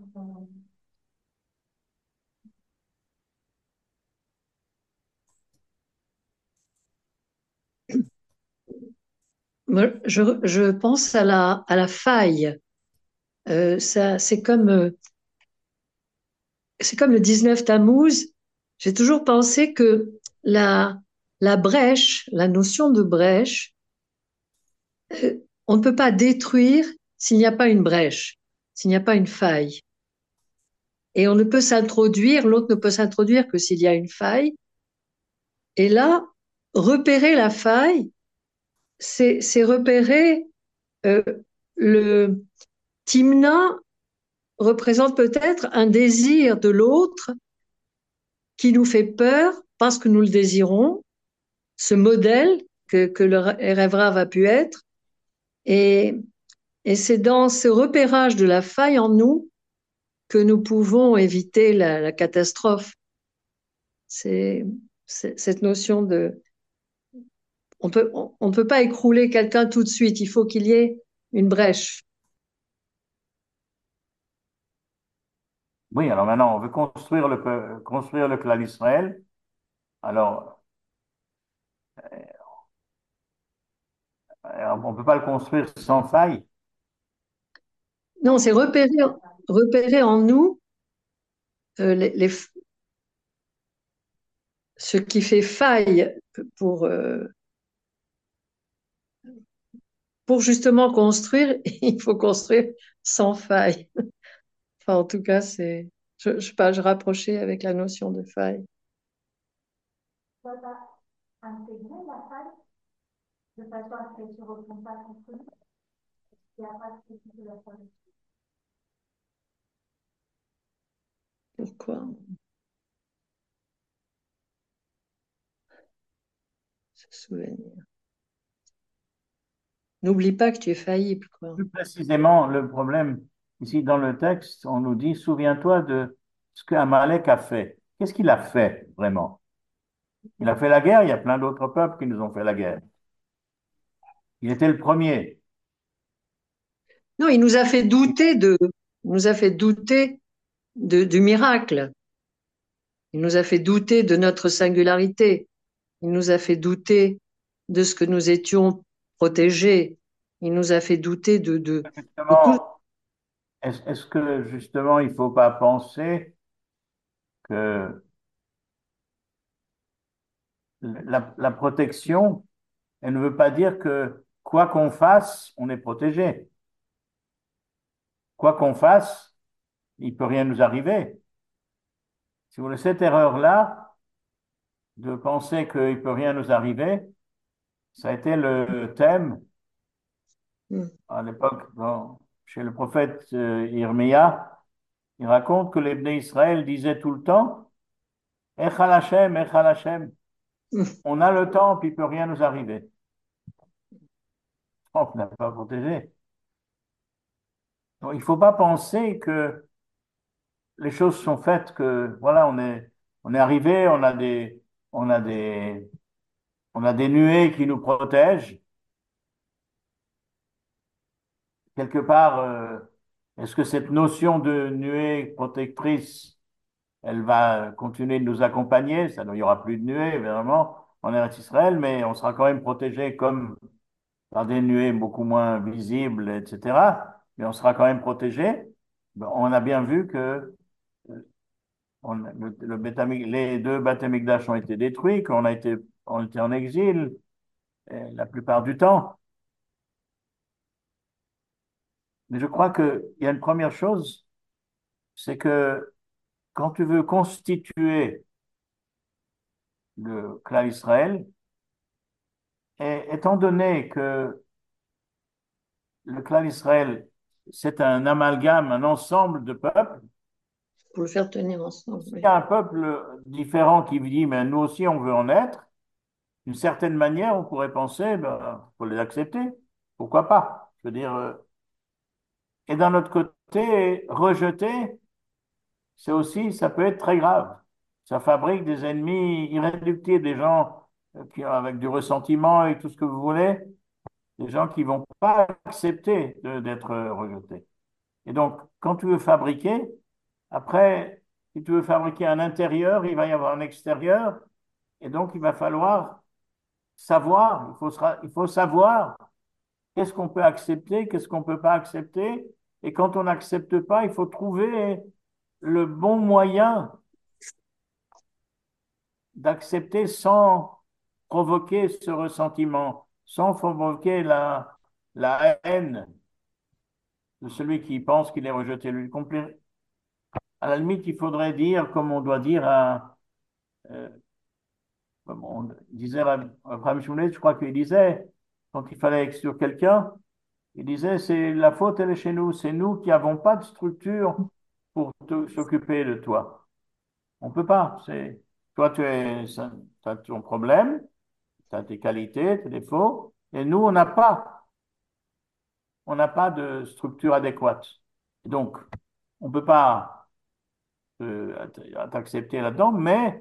Moi, Je, je pense à la, à la faille. Euh, ça, c'est comme, euh, c'est comme le dix-neuf Tammuz. J'ai toujours pensé que la, la brèche, la notion de brèche, euh, on ne peut pas détruire s'il n'y a pas une brèche, s'il n'y a pas une faille. Et on ne peut s'introduire, l'autre ne peut s'introduire que s'il y a une faille. Et là, repérer la faille, c'est, c'est repérer euh, le Timna représente peut-être un désir de l'autre qui nous fait peur parce que nous le désirons, ce modèle que, que le rêve rave a pu être. Et, et c'est dans ce repérage de la faille en nous que nous pouvons éviter la, la catastrophe. C'est, c'est cette notion de on peut on, on ne peut pas écrouler quelqu'un tout de suite, il faut qu'il y ait une brèche. Oui, alors maintenant, on veut construire le, pe- construire le clan d'Israël. Alors, euh, on ne peut pas le construire sans faille. Non, c'est repérer repérer en nous euh, les, les, ce qui fait faille pour euh, pour justement construire, il faut construire sans faille. Enfin, en tout cas, c'est je, je sais pas, je rapprochais avec la notion de faille. soit à intégrer la faille de façon à ce qu'elle ne se retourne pas contre nous. Il n'y a pas de souci de la faille. Pourquoi se souvenir? N'oublie pas que tu es faillible, quoi. Plus précisément, le problème, ici dans le texte, on nous dit, souviens-toi de ce qu'Amalek a fait. Qu'est-ce qu'il a fait vraiment? Il a fait la guerre, il y a plein d'autres peuples qui nous ont fait la guerre. Il était le premier. Non, il nous a fait douter de, il nous a fait douter de, du miracle. Il nous a fait douter de notre singularité. Il nous a fait douter de ce que nous étions protégés. Il nous a fait douter de, de, de tout. Justement, est-ce, est-ce que justement, il ne faut pas penser que la, la protection, elle ne veut pas dire que quoi qu'on fasse, on est protégé. Quoi qu'on fasse, il ne peut rien nous arriver. Si vous voulez, cette erreur-là, de penser qu'il ne peut rien nous arriver, ça a été le thème Hmm. à l'époque, bon, je chez le prophète euh, Irmia, il raconte que les Bnei Israël disaient tout le temps, Echal Hashem, Echal Hashem. On a le temps, puis il peut rien nous arriver. On n'a pas protégé. Donc, il ne faut pas penser que les choses sont faites, que voilà, on est, on est arrivé, on a des, on a des, on a des nuées qui nous protègent. Quelque part, euh, est-ce que cette notion de nuée protectrice, elle va continuer de nous accompagner? Ça, il n'y aura plus de nuées, évidemment, en Eretz Israël, mais on sera quand même protégé comme par des nuées beaucoup moins visibles, et cetera. Mais on sera quand même protégé. Ben, on a bien vu que euh, on- le, le Beth Amig- les deux Beth Amikdash ont été détruits, qu'on a été, on était en exil euh, la plupart du temps. Mais je crois qu'il y a une première chose, c'est que quand tu veux constituer le clan Israël, et étant donné que le clan Israël, c'est un amalgame, un ensemble de peuples, Pour le faire tenir ensemble, s'il y oui. a un peuple différent qui dit, mais nous aussi on veut en être, d'une certaine manière, on pourrait penser, ben, faut les accepter. Pourquoi pas? Je veux dire, euh, et d'un autre côté, rejeter, c'est aussi, ça peut être très grave. Ça fabrique des ennemis irréductibles, des gens euh, qui, avec du ressentiment et tout ce que vous voulez, des gens qui vont pas accepter de- d'être euh, rejetés. Et donc, quand tu veux fabriquer, après, si tu veux fabriquer un intérieur, il va y avoir un extérieur, et donc il va falloir savoir, il faut, sera- il faut savoir qu'est-ce qu'on peut accepter, qu'est-ce qu'on ne peut pas accepter. Et quand on n'accepte pas, il faut trouver le bon moyen d'accepter sans provoquer ce ressentiment, sans provoquer la, la haine de celui qui pense qu'il est rejeté. Lui. Complé- À la limite, il faudrait dire, comme on doit dire à, euh, comme on disait à Abraham Shmuley, je crois qu'il disait, quand il fallait exclure quelqu'un, il disait, c'est la faute, elle est chez nous. C'est nous qui n'avons pas de structure pour te- s'occuper de toi. On ne peut pas. C'est, toi, tu es, tu as ton problème, tu as tes qualités, tes défauts, et nous, on n'a pas, on n'a pas de structure adéquate. Et donc, on ne peut pas euh, t'accepter là-dedans, mais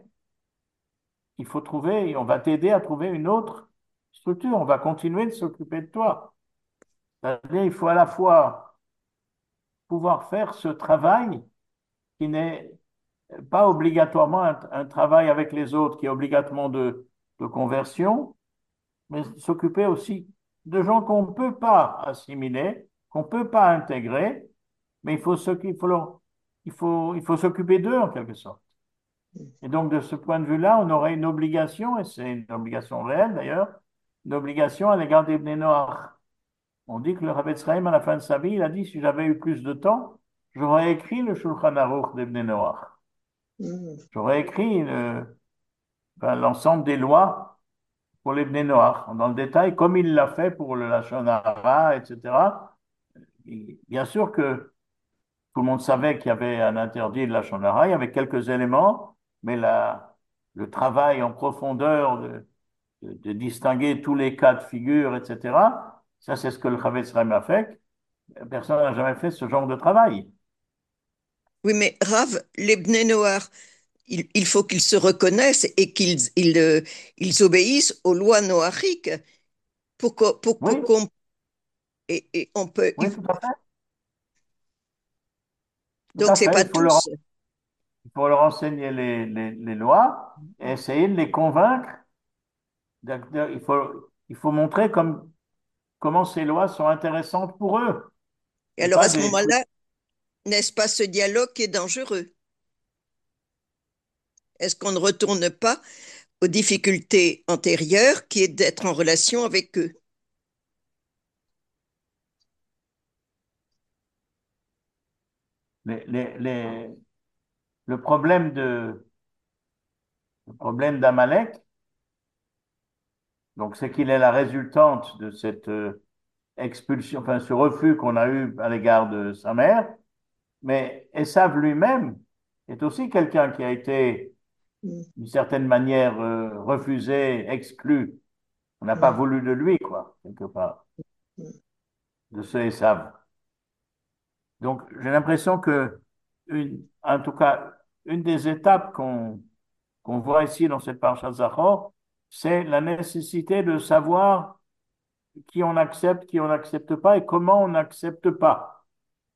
il faut trouver, on va t'aider à trouver une autre structure. On va continuer de s'occuper de toi. C'est-à-dire, il faut à la fois pouvoir faire ce travail qui n'est pas obligatoirement un, un travail avec les autres, qui est obligatoirement de, de conversion, mais s'occuper aussi de gens qu'on ne peut pas assimiler, qu'on ne peut pas intégrer, mais il faut, ce qu'il faut, leur- il faut, il faut s'occuper d'eux en quelque sorte. Et donc, de ce point de vue-là, on aurait une obligation, et c'est une obligation réelle d'ailleurs, une obligation à l'égard des Bnei Noach. On dit que le Rabbi Tzraïm, à la fin de sa vie, il a dit, si j'avais eu plus de temps, j'aurais écrit le Shulchan Aruch des Bnei Noach. Mm. J'aurais écrit le- enfin, l'ensemble des lois pour les Bnei Noach, dans le détail, comme il l'a fait pour le Lachon Hara, et cetera. Et bien sûr que tout le monde savait qu'il y avait un interdit de Lachon Hara, il y avait quelques éléments, mais la, le travail en profondeur de, de, de distinguer tous les cas de figure, et cetera, ça c'est ce que le Chavetz Chaim a fait. Personne n'a jamais fait ce genre de travail. Oui, mais Rav, les Bnei Noach, il, il faut qu'ils se reconnaissent et qu'ils ils, euh, ils obéissent aux lois noachiques pour qu'on, pour Oui, qu'on et, et on peut. oui, tout à fait. Tout Donc à c'est fait. pas Il faut leur, tous. il faut leur enseigner les, les, les lois et essayer de les convaincre. de- de- il faut, il faut montrer comme, comment ces lois sont intéressantes pour eux. Et Et alors pas à ce des trucs. moment-là, n'est-ce pas ce dialogue qui est dangereux? Est-ce qu'on ne retourne pas aux difficultés antérieures qui est d'être en relation avec eux? Les, les, les- le problème de, le problème d'Amalek, donc c'est qu'il est la résultante de cette, euh, expulsion, enfin ce refus qu'on a eu à l'égard de sa mère, mais Esav lui-même est aussi quelqu'un qui a été, Mm. d'une certaine manière, euh, refusé, exclu. On n'a pas Mm. voulu de lui, quoi, quelque part, Mm. de ce Esav. Donc, j'ai l'impression que, une, en tout cas, une des étapes qu'on qu'on voit ici dans cette parasha Zachor, c'est la nécessité de savoir qui on accepte, qui on n'accepte pas et comment on n'accepte pas.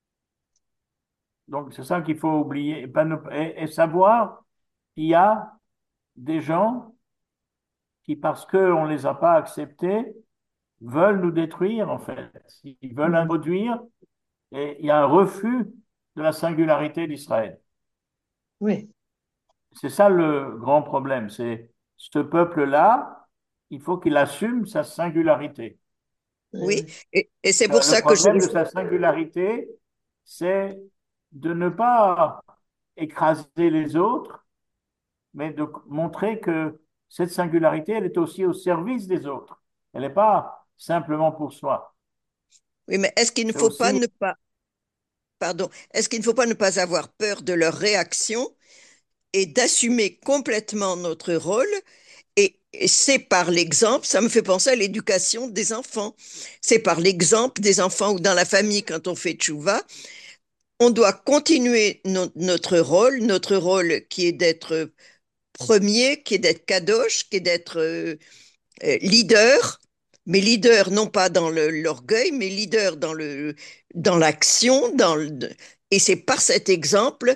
Donc, c'est ça qu'il faut oublier et, pas ne- et- et savoir qu'il y a des gens qui, parce qu'on ne les a pas acceptés, veulent nous détruire, en fait. Ils veulent Mm. introduire, et il y a un refus de la singularité d'Israël. Oui. C'est ça le grand problème. C'est ce peuple-là, il faut qu'il assume sa singularité. Oui, Oui, oui. et, et c'est pour Le ça que je, problème de sa singularité, c'est de ne pas écraser les autres, mais de montrer que cette singularité, elle est aussi au service des autres. Elle n'est pas simplement pour soi. oui, mais est-ce qu'il ne C'est faut pas aussi, ne pas, pardon, est-ce qu'il ne faut pas ne pas avoir peur de leur réaction et d'assumer complètement notre rôle? Et, et c'est par l'exemple, ça me fait penser à l'éducation des enfants. C'est par l'exemple des enfants ou dans la famille, quand on fait tchouva, on doit continuer no- notre rôle, notre rôle qui est d'être premier, qui est d'être kadosh, qui est d'être euh, euh, leader, mais leader non pas dans le- l'orgueil, mais leader dans le, dans l'action, dans le, et c'est par cet exemple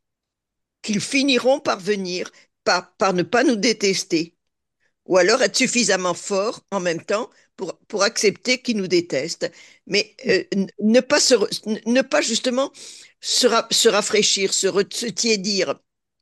qu'ils finiront par venir, par, par ne pas nous détester, ou alors être suffisamment forts en même temps pour, pour accepter qu'ils nous détestent, mais euh, ne pas se, ne pas justement se, ra- se rafraîchir, se, re- se tiédir,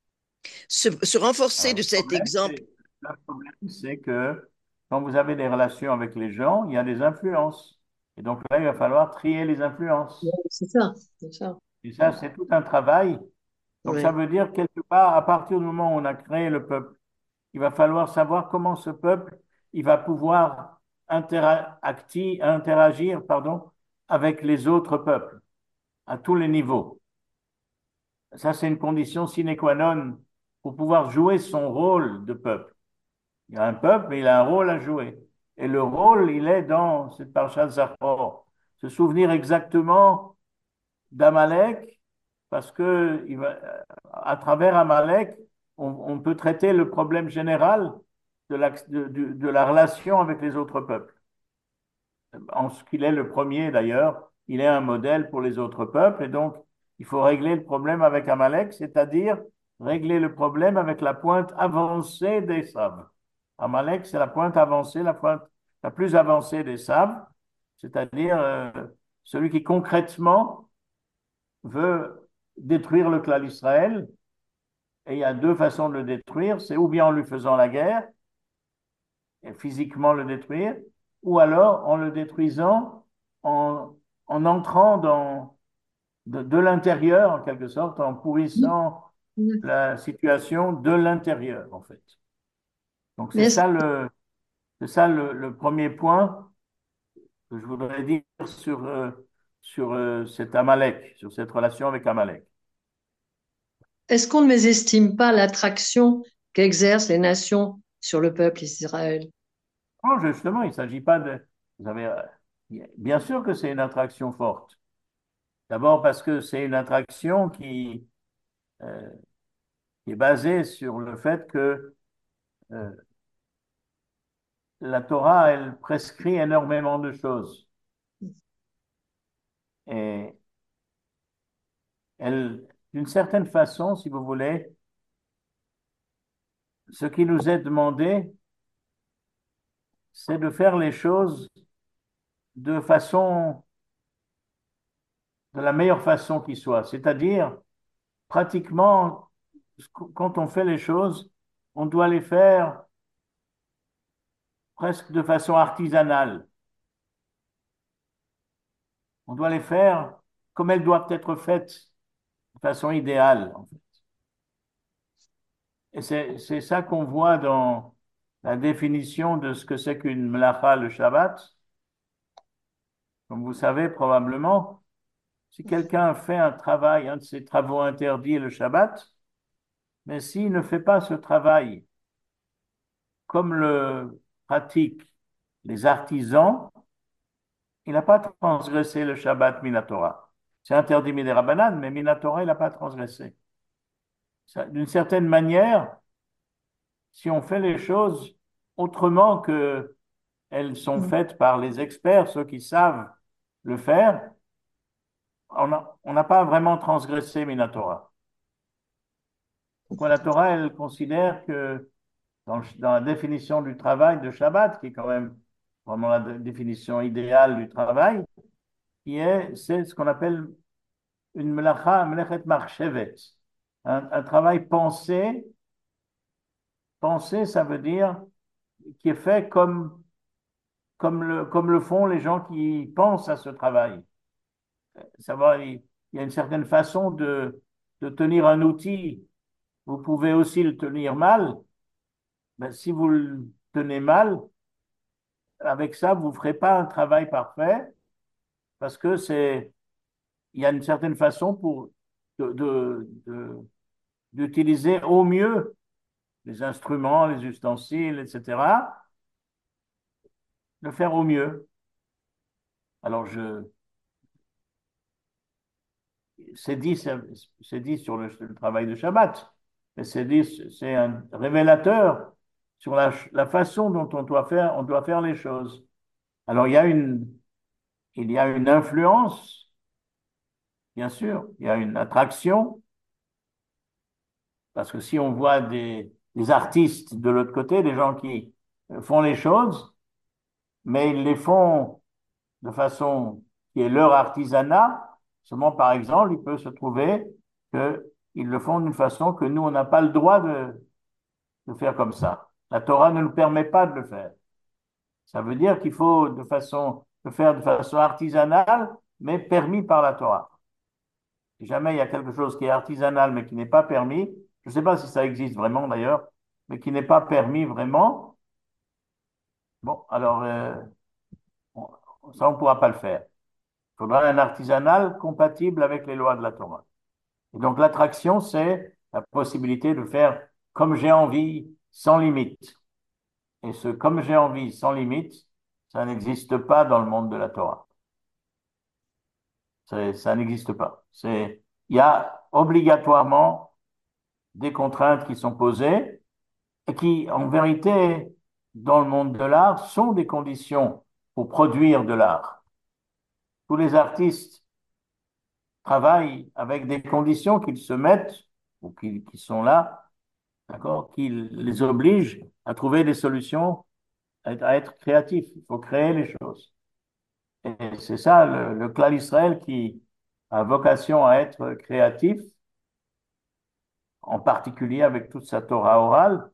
se, se renforcer alors, de le cet problème, exemple. c'est, le problème, c'est que quand vous avez des relations avec les gens, il y a des influences. Et donc là, il va falloir trier les Ouais, influences. c'est ça, c'est ça. Et ça, c'est tout un travail. Donc ça Ouais. veut dire, quelque part, à partir du moment où on a créé le peuple, il va falloir savoir comment ce peuple, il va pouvoir intera- acti- interagir, pardon, avec les autres peuples, à tous les niveaux. Ça, c'est une condition sine qua non pour pouvoir jouer son rôle de peuple. Il y a un peuple, mais il a un rôle à jouer. Et le rôle, il est dans cette parasha de Zachor. Se souvenir exactement d'Amalek, parce que il va, à travers Amalek, on, on peut traiter le problème général de la, de, de- de la relation avec les autres peuples. En ce qu'il est le premier d'ailleurs, il est un modèle pour les autres peuples, et donc il faut régler le problème avec Amalek, c'est-à-dire régler le problème avec la pointe avancée des sables. Amalek, c'est la pointe avancée, la pointe la plus avancée des sables, c'est-à-dire euh, celui qui concrètement veut détruire le clan d'Israël. Et il y a deux façons de le détruire, c'est ou bien en lui faisant la guerre, et physiquement le détruire, ou alors en le détruisant en, en entrant dans, de, de l'intérieur, en quelque sorte, en pourrissant Mm. la situation de l'intérieur, en fait. Donc Mais c'est est-ce ça le, c'est ça le, le premier point que je voudrais dire sur, euh, sur euh, cet Amalek, sur cette relation avec Amalek. est-ce qu'on ne mésestime pas l'attraction qu'exercent les nations sur le peuple Israël? Non, justement, il ne s'agit pas de... Vous avez, euh, bien sûr que c'est une attraction forte. D'abord parce que c'est une attraction qui, euh, qui est basée sur le fait que euh, la Torah, elle prescrit énormément de choses. Et elle, d'une certaine façon, si vous voulez, ce qui nous est demandé, c'est de faire les choses de façon, de la meilleure façon qui soit. C'est-à-dire, pratiquement, quand on fait les choses, on doit les faire presque de façon artisanale. On doit les faire comme elles doivent être faites, de façon idéale, en fait. Et c'est, c'est ça qu'on voit dans la définition de ce que c'est qu'une melacha, le Shabbat. Comme vous savez probablement, si quelqu'un fait un travail, un de ses travaux interdits le Shabbat, mais s'il ne fait pas ce travail comme le pratiquent les artisans, il n'a pas transgressé le Shabbat Minatora. C'est interdit Midirabanan, mais Minatora, il n'a pas transgressé. D'une certaine manière, si on fait les choses autrement que elles sont faites par les experts, ceux qui savent le faire, on n'a on n'a pas vraiment transgressé Minatora. Pourquoi la Torah, elle considère que dans, dans la définition du travail de Shabbat, qui est quand même vraiment la définition idéale du travail, qui est, c'est ce qu'on appelle une melacha, melechet marchevet, un, un travail pensé. Pensé, ça veut dire qui est fait comme, comme le, comme le font les gens qui pensent à ce travail. Savoir, il, il y a une certaine façon de, de tenir un outil. Vous pouvez aussi le tenir mal. Ben, si vous le tenez mal, avec ça, vous ne ferez pas un travail parfait parce que c'est, il y a une certaine façon pour de, de, de- d'utiliser au mieux les instruments, les ustensiles, et cetera, de faire au mieux. Alors, je, c'est dit, c'est dit sur le, le travail de Shabbat, mais c'est dit, c'est un révélateur sur la, la façon dont on doit faire, on doit faire les choses. Alors, il y a une, il y a une influence, bien sûr, il y a une attraction, parce que si on voit des, des artistes de l'autre côté, des gens qui font les choses, mais ils les font de façon qui est leur artisanat, seulement par exemple, il peut se trouver qu'ils le font d'une façon que nous, on n'a pas le droit de, de faire comme ça. La Torah ne nous permet pas de le faire. Ça veut dire qu'il faut de façon, le faire de façon artisanale, mais permis par la Torah. Si jamais il y a quelque chose qui est artisanal, mais qui n'est pas permis, je ne sais pas si ça existe vraiment d'ailleurs, mais qui n'est pas permis vraiment, bon, alors euh, on- ça, on ne pourra pas le faire. Il faudra un artisanal compatible avec les lois de la Torah. Et donc l'attraction, c'est la possibilité de faire comme j'ai envie, sans limite. Et ce comme j'ai envie, sans limite, ça n'existe pas dans le monde de la Torah. C'est- Ça n'existe pas. C'est, il y a obligatoirement des contraintes qui sont posées et qui, en vérité, dans le monde de l'art, sont des conditions pour produire de l'art. Tous les artistes travaillent avec des conditions qu'ils se mettent ou qui, qui sont là, d'accord, qui les obligent à trouver des solutions, à être, à être créatifs. Il faut créer les choses. Et c'est ça, le, le clan Israël qui a vocation à être créatif, en particulier avec toute sa Torah orale.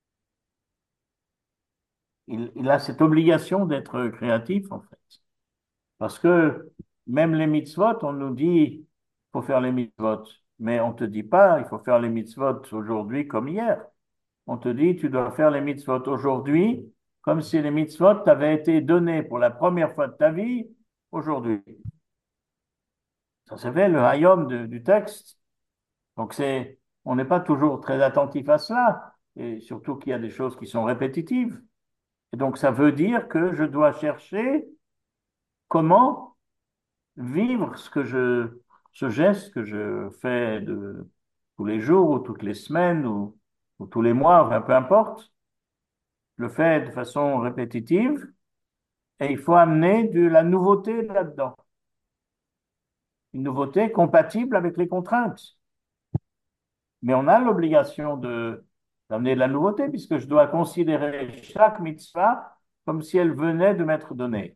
Il, il a cette obligation d'être créatif, en fait. Parce que même les mitzvot, on nous dit, il faut faire les mitzvot. Mais on ne te dit pas, il faut faire les mitzvot aujourd'hui comme hier. On te dit, tu dois faire les mitzvot aujourd'hui, comme si les mitzvot t'avaient été donnés pour la première fois de ta vie aujourd'hui. Ça s'appelle le hayom de- du texte. Donc c'est, on n'est pas toujours très attentif à cela, et surtout qu'il y a des choses qui sont répétitives. Et donc ça veut dire que je dois chercher comment vivre ce que je, ce geste que je fais de tous les jours ou toutes les semaines ou, ou tous les mois, enfin, peu importe, le fait de façon répétitive et il faut amener de la nouveauté là-dedans. Une nouveauté compatible avec les contraintes. Mais on a l'obligation de, d'amener de la nouveauté puisque je dois considérer chaque mitzvah comme si elle venait de m'être donnée.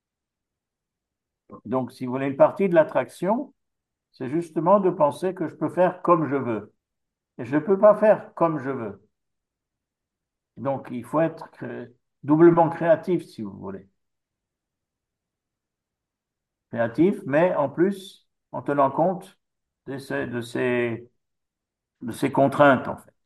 Donc, si vous voulez une partie de l'attraction, c'est justement de penser que je peux faire comme je veux. Et je ne peux pas faire comme je veux. Donc, il faut être cré- doublement créatif, si vous voulez. Créatif, mais en plus, en tenant compte de ces, de ces, de ces contraintes, en fait.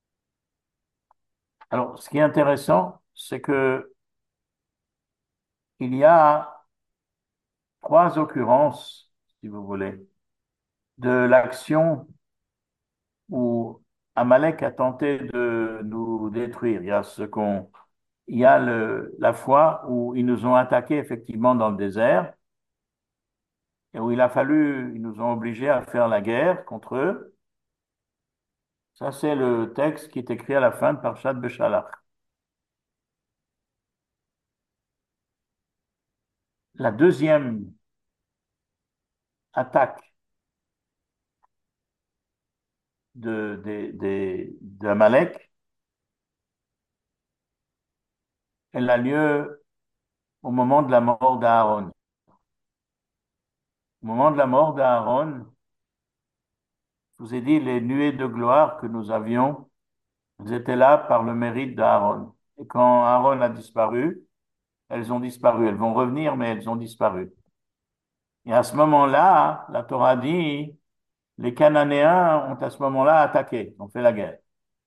Alors, ce qui est intéressant, c'est que il y a trois occurrences, si vous voulez, de l'action où Amalek a tenté de nous détruire. Il y a ce qu'on, il y a le, la fois où ils nous ont attaqués effectivement dans le désert et où il a fallu, ils nous ont obligés à faire la guerre contre eux. Ça, c'est le texte qui est écrit à la fin de Parshat Beshalach. La deuxième attaque de, de, de, d'Amalek, elle a lieu au moment de la mort d'Aaron. Au moment de la mort d'Aaron, je vous ai dit, les nuées de gloire que nous avions, elles étaient là par le mérite d'Aaron. Et quand Aaron a disparu, elles ont disparu. Elles vont revenir, mais elles ont disparu. Et à ce moment-là, la Torah dit, les Cananéens ont à ce moment-là attaqué, ont fait la guerre.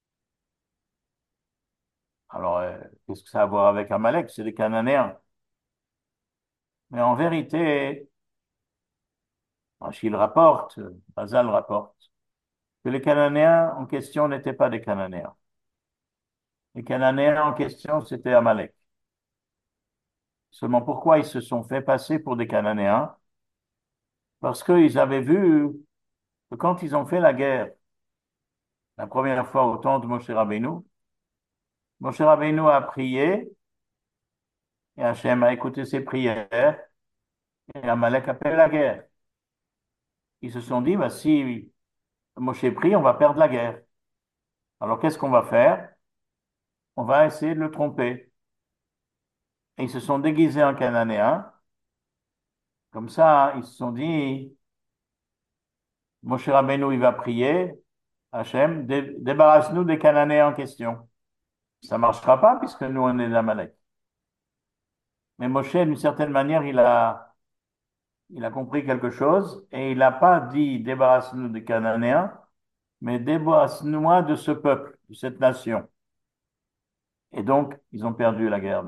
Alors, euh, qu'est-ce que ça a à voir avec Amalek? C'est des Cananéens. Mais en vérité, Achille rapporte, Hazal rapporte, que les Cananéens en question n'étaient pas des Cananéens. Les Cananéens en question, c'était Amalek. Seulement pourquoi ils se sont fait passer pour des Cananéens? Parce qu'ils avaient vu que quand ils ont fait la guerre, la première fois au temps de Moshe Rabbeinu, Moshe Rabbeinu a prié et Hachem a écouté ses prières et Amalek a fait la guerre. Ils se sont dit, bah, si Moshe prie, on va perdre la guerre. Alors qu'est-ce qu'on va faire? On va essayer de le tromper. Et ils se sont déguisés en Cananéens. Comme ça, ils se sont dit, Moshe Rabbeinu, il va prier, Hachem, dé- débarrasse-nous des Cananéens en question. Ça ne marchera pas puisque nous, on est d'Amalek. Mais Moshe, d'une certaine manière, il a, il a compris quelque chose et il n'a pas dit débarrasse-nous des Cananéens, mais débarrasse-nous de ce peuple, de cette nation. Et donc, ils ont perdu la guerre.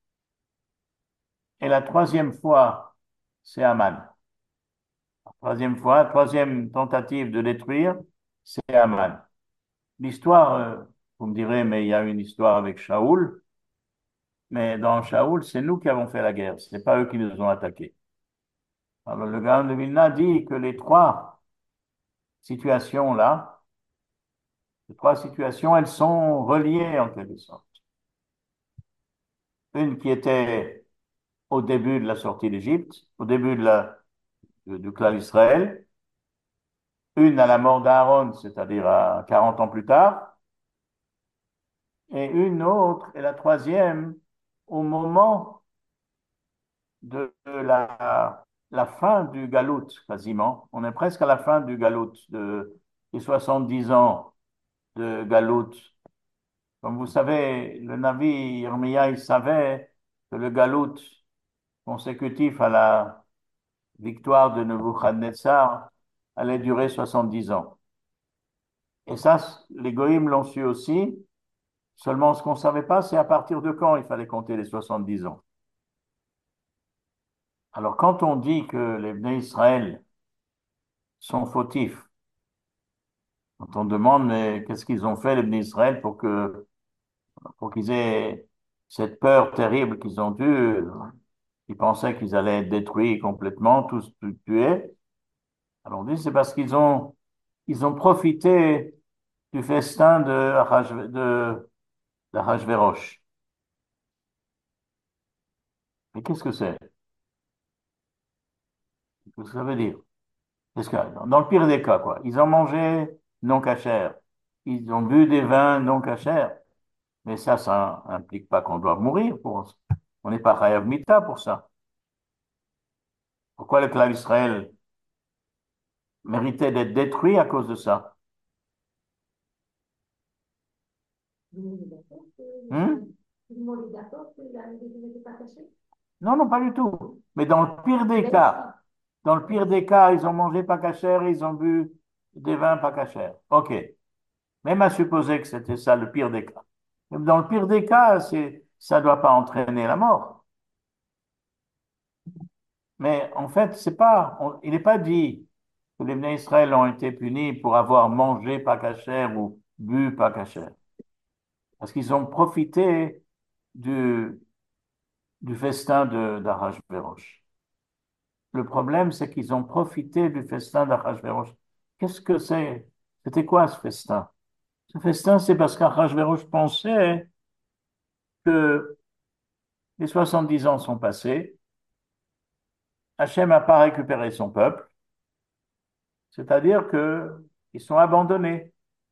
Et la troisième fois, c'est Aman. Troisième fois, troisième tentative de détruire, c'est Aman. L'histoire, euh, vous me direz, mais il y a une histoire avec Shaoul, mais dans Shaoul, c'est nous qui avons fait la guerre, ce n'est pas eux qui nous ont attaqués. Alors, le Gaon de Vilna dit que les trois situations-là, les trois situations, elles sont reliées en quelque sorte. Une qui était au début de la sortie d'Égypte, au début de la, de- du clan d'Israël, une à la mort d'Aaron, c'est-à-dire à quarante ans plus tard, et une autre, et la troisième, au moment de la, la fin du galout, quasiment. On est presque à la fin du galout, de, des soixante-dix ans de galout. Comme vous savez, le Navi Yirmiya, il savait que le galout consécutif à la victoire de Nebuchadnezzar allait durer soixante-dix ans. Et ça, les Goïms l'ont su aussi. Seulement, ce qu'on ne savait pas, c'est à partir de quand il fallait compter les soixante-dix ans. Alors, quand on dit que les Bnei Israël sont fautifs, quand on demande mais qu'est-ce qu'ils ont fait les Bnei Israël pour que pour qu'ils aient cette peur terrible qu'ils ont eue, ils pensaient qu'ils allaient être détruits complètement, tous tués. Alors, on dit c'est parce qu'ils ont ils ont profité du festin de Ahasve- de d'Ahasverosh. Mais qu'est-ce que c'est? Qu'est-ce que ça veut dire? Parce que dans le pire des cas, quoi, ils ont mangé non cachère, ils ont bu des vins non cachère, mais ça, ça implique pas qu'on doit mourir pour ça. On n'est pas Chayav Mita pour ça. Pourquoi le clan d'Israël méritait d'être détruit à cause de ça? Tout le monde est d'accord que Hmm? tout le monde est d'accord que la vérité n'était pas cachée? Non, non, pas du tout. Mais dans le pire des Même cas, dans le pire des cas, ils ont mangé pas cachère et ils ont bu des vins pas cachère. OK. Même à supposer que c'était ça le pire des cas. Même dans le pire des cas, c'est, ça ne doit pas entraîner la mort. Mais en fait, c'est pas, on- il n'est pas dit que les Bnei Israël ont été punis pour avoir mangé pas cachère ou bu pas cachère. Parce qu'ils ont profité du, du festin de d'Achashverosh. Le problème, c'est qu'ils ont profité du festin d'Achashverosh. Qu'est-ce que c'est? C'était quoi ce festin? Ce festin, c'est parce qu'Achashverosh pensait que les soixante-dix ans sont passés, Hachem n'a pas récupéré son peuple, c'est-à-dire qu'ils sont abandonnés.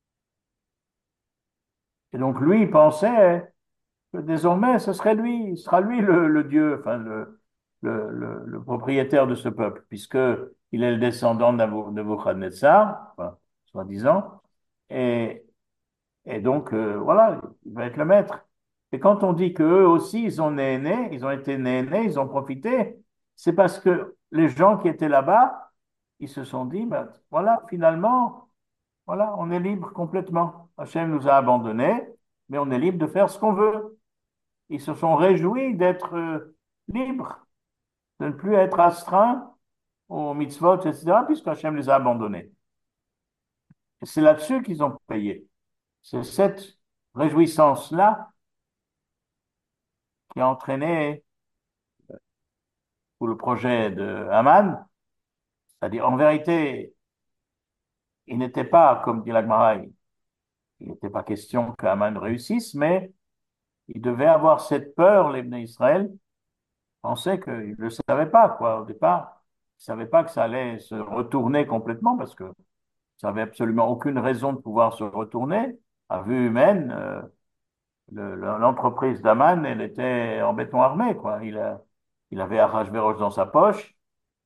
Et donc lui, il pensait que désormais, ce serait lui, ce sera lui le, le Dieu, enfin le, le, le, le propriétaire de ce peuple, puisque il est le descendant de Nabou- Nebuchadnezzar, enfin, soi-disant, et, et donc euh, voilà, il va être le maître. Et quand on dit qu'eux aussi, ils ont né nés, ils ont été nés nés, ils ont profité, c'est parce que les gens qui étaient là-bas, ils se sont dit, ben, voilà, finalement, voilà, on est libre complètement. Hachem nous a abandonnés, mais on est libre de faire ce qu'on veut. Ils se sont réjouis d'être euh, libres, de ne plus être astreints aux mitzvot, et cetera, puisque Hachem les a abandonnés. Et c'est là-dessus qu'ils ont payé. C'est cette réjouissance-là qui a entraîné tout le projet de Haman. C'est-à-dire, en vérité, il n'était pas, comme dit l'Agmara, il n'était pas question que Haman réussisse, mais il devait avoir cette peur, les Bnei Israël, pensaient qu'ils ne le savaient pas, quoi, au départ. Ils ne savaient pas que ça allait se retourner complètement parce que ça n'avait absolument aucune raison de pouvoir se retourner. À vue humaine, euh, le- le- l'entreprise d'Aman, elle était en béton armé, quoi. Il a, il avait Ahasverosh dans sa poche,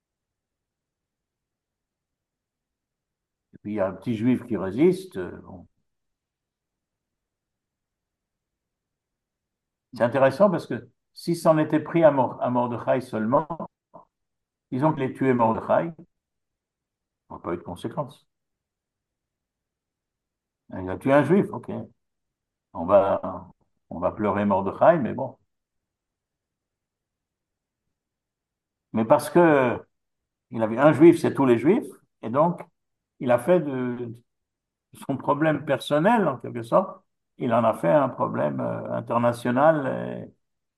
et puis il y a un petit juif qui résiste. euh, bon. C'est intéressant parce que si c'en était pris à, Mor- à Mordechai seulement, disons qu'il ait tué Mordechai, il n'y pas eu de conséquences. Il a tué un juif, ok. On va, on va pleurer Mordechai, mais bon. Mais parce que il avait un juif, c'est tous les juifs, et donc il a fait de son problème personnel, en quelque sorte, il en a fait un problème euh, international et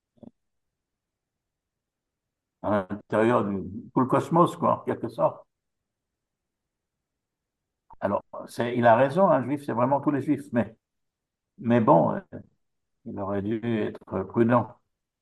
à l'intérieur du tout le cosmos, quoi, en quelque sorte. Alors, c'est, il a raison, un juif, c'est vraiment tous les juifs, mais, mais bon, euh, il aurait dû être prudent.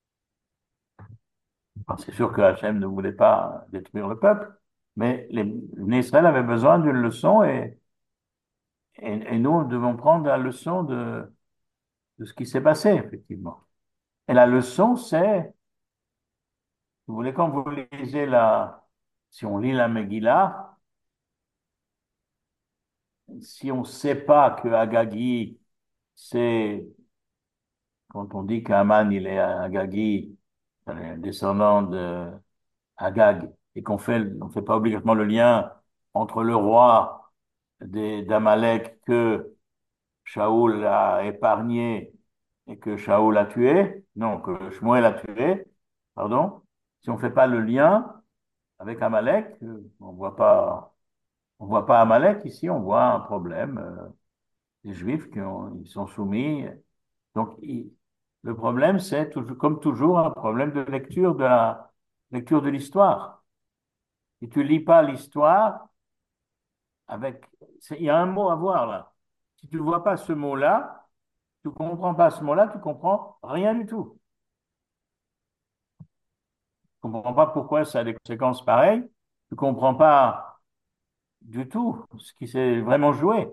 Bon, c'est sûr que Hachem ne voulait pas détruire le peuple, mais les, Israël avait besoin d'une leçon et, et, et nous devons prendre la leçon de, de ce qui s'est passé, effectivement. Et la leçon, c'est, vous voulez, quand vous lisez la, si on lit la Megillah, si on ne sait pas que Agagi, c'est, quand on dit qu'Aman, il est Agagi, un descendant de Agag, et qu'on fait, on fait pas obligatoirement le lien entre le roi des- d'Amalek que Shaoul a épargné et que Shaoul a tué, non, que Shmuel a tué, pardon, si on ne fait pas le lien avec Amalek, euh, on voit pas, on voit pas Amalek ici, on voit un problème. euh, Les Juifs qui ont- ils sont soumis. Donc, il- le problème, c'est toujours, comme toujours un problème de lecture de la lecture de l'histoire. Si tu lis pas l'histoire avec, c'est- il y a un mot à voir là. Si tu ne vois pas ce mot-là, tu comprends pas ce mot-là, tu comprends rien du tout. Tu comprends pas pourquoi ça a des conséquences pareilles. Tu comprends pas du tout ce qui s'est vraiment joué.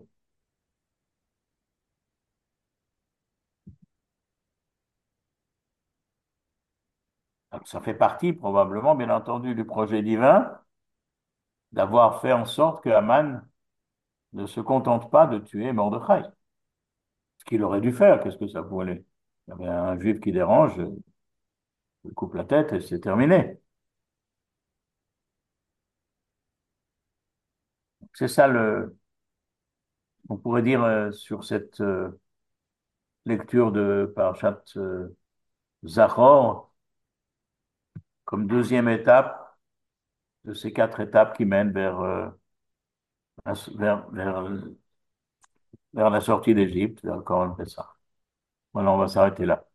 Alors, ça fait partie probablement, bien entendu, du projet divin d'avoir fait en sorte que Haman ne se contente pas de tuer Mordechai. Ce qu'il aurait dû faire, qu'est-ce que ça pouvait aller? Il y avait un juif qui dérange, il coupe la tête et c'est terminé. C'est ça le, on pourrait dire euh, sur cette euh, lecture de Parashat euh, Zachor, comme deuxième étape, de ces quatre étapes qui mènent vers, euh, la- vers, vers, vers la sortie d'Égypte, vers le Corban Pessah. Voilà, on va s'arrêter là.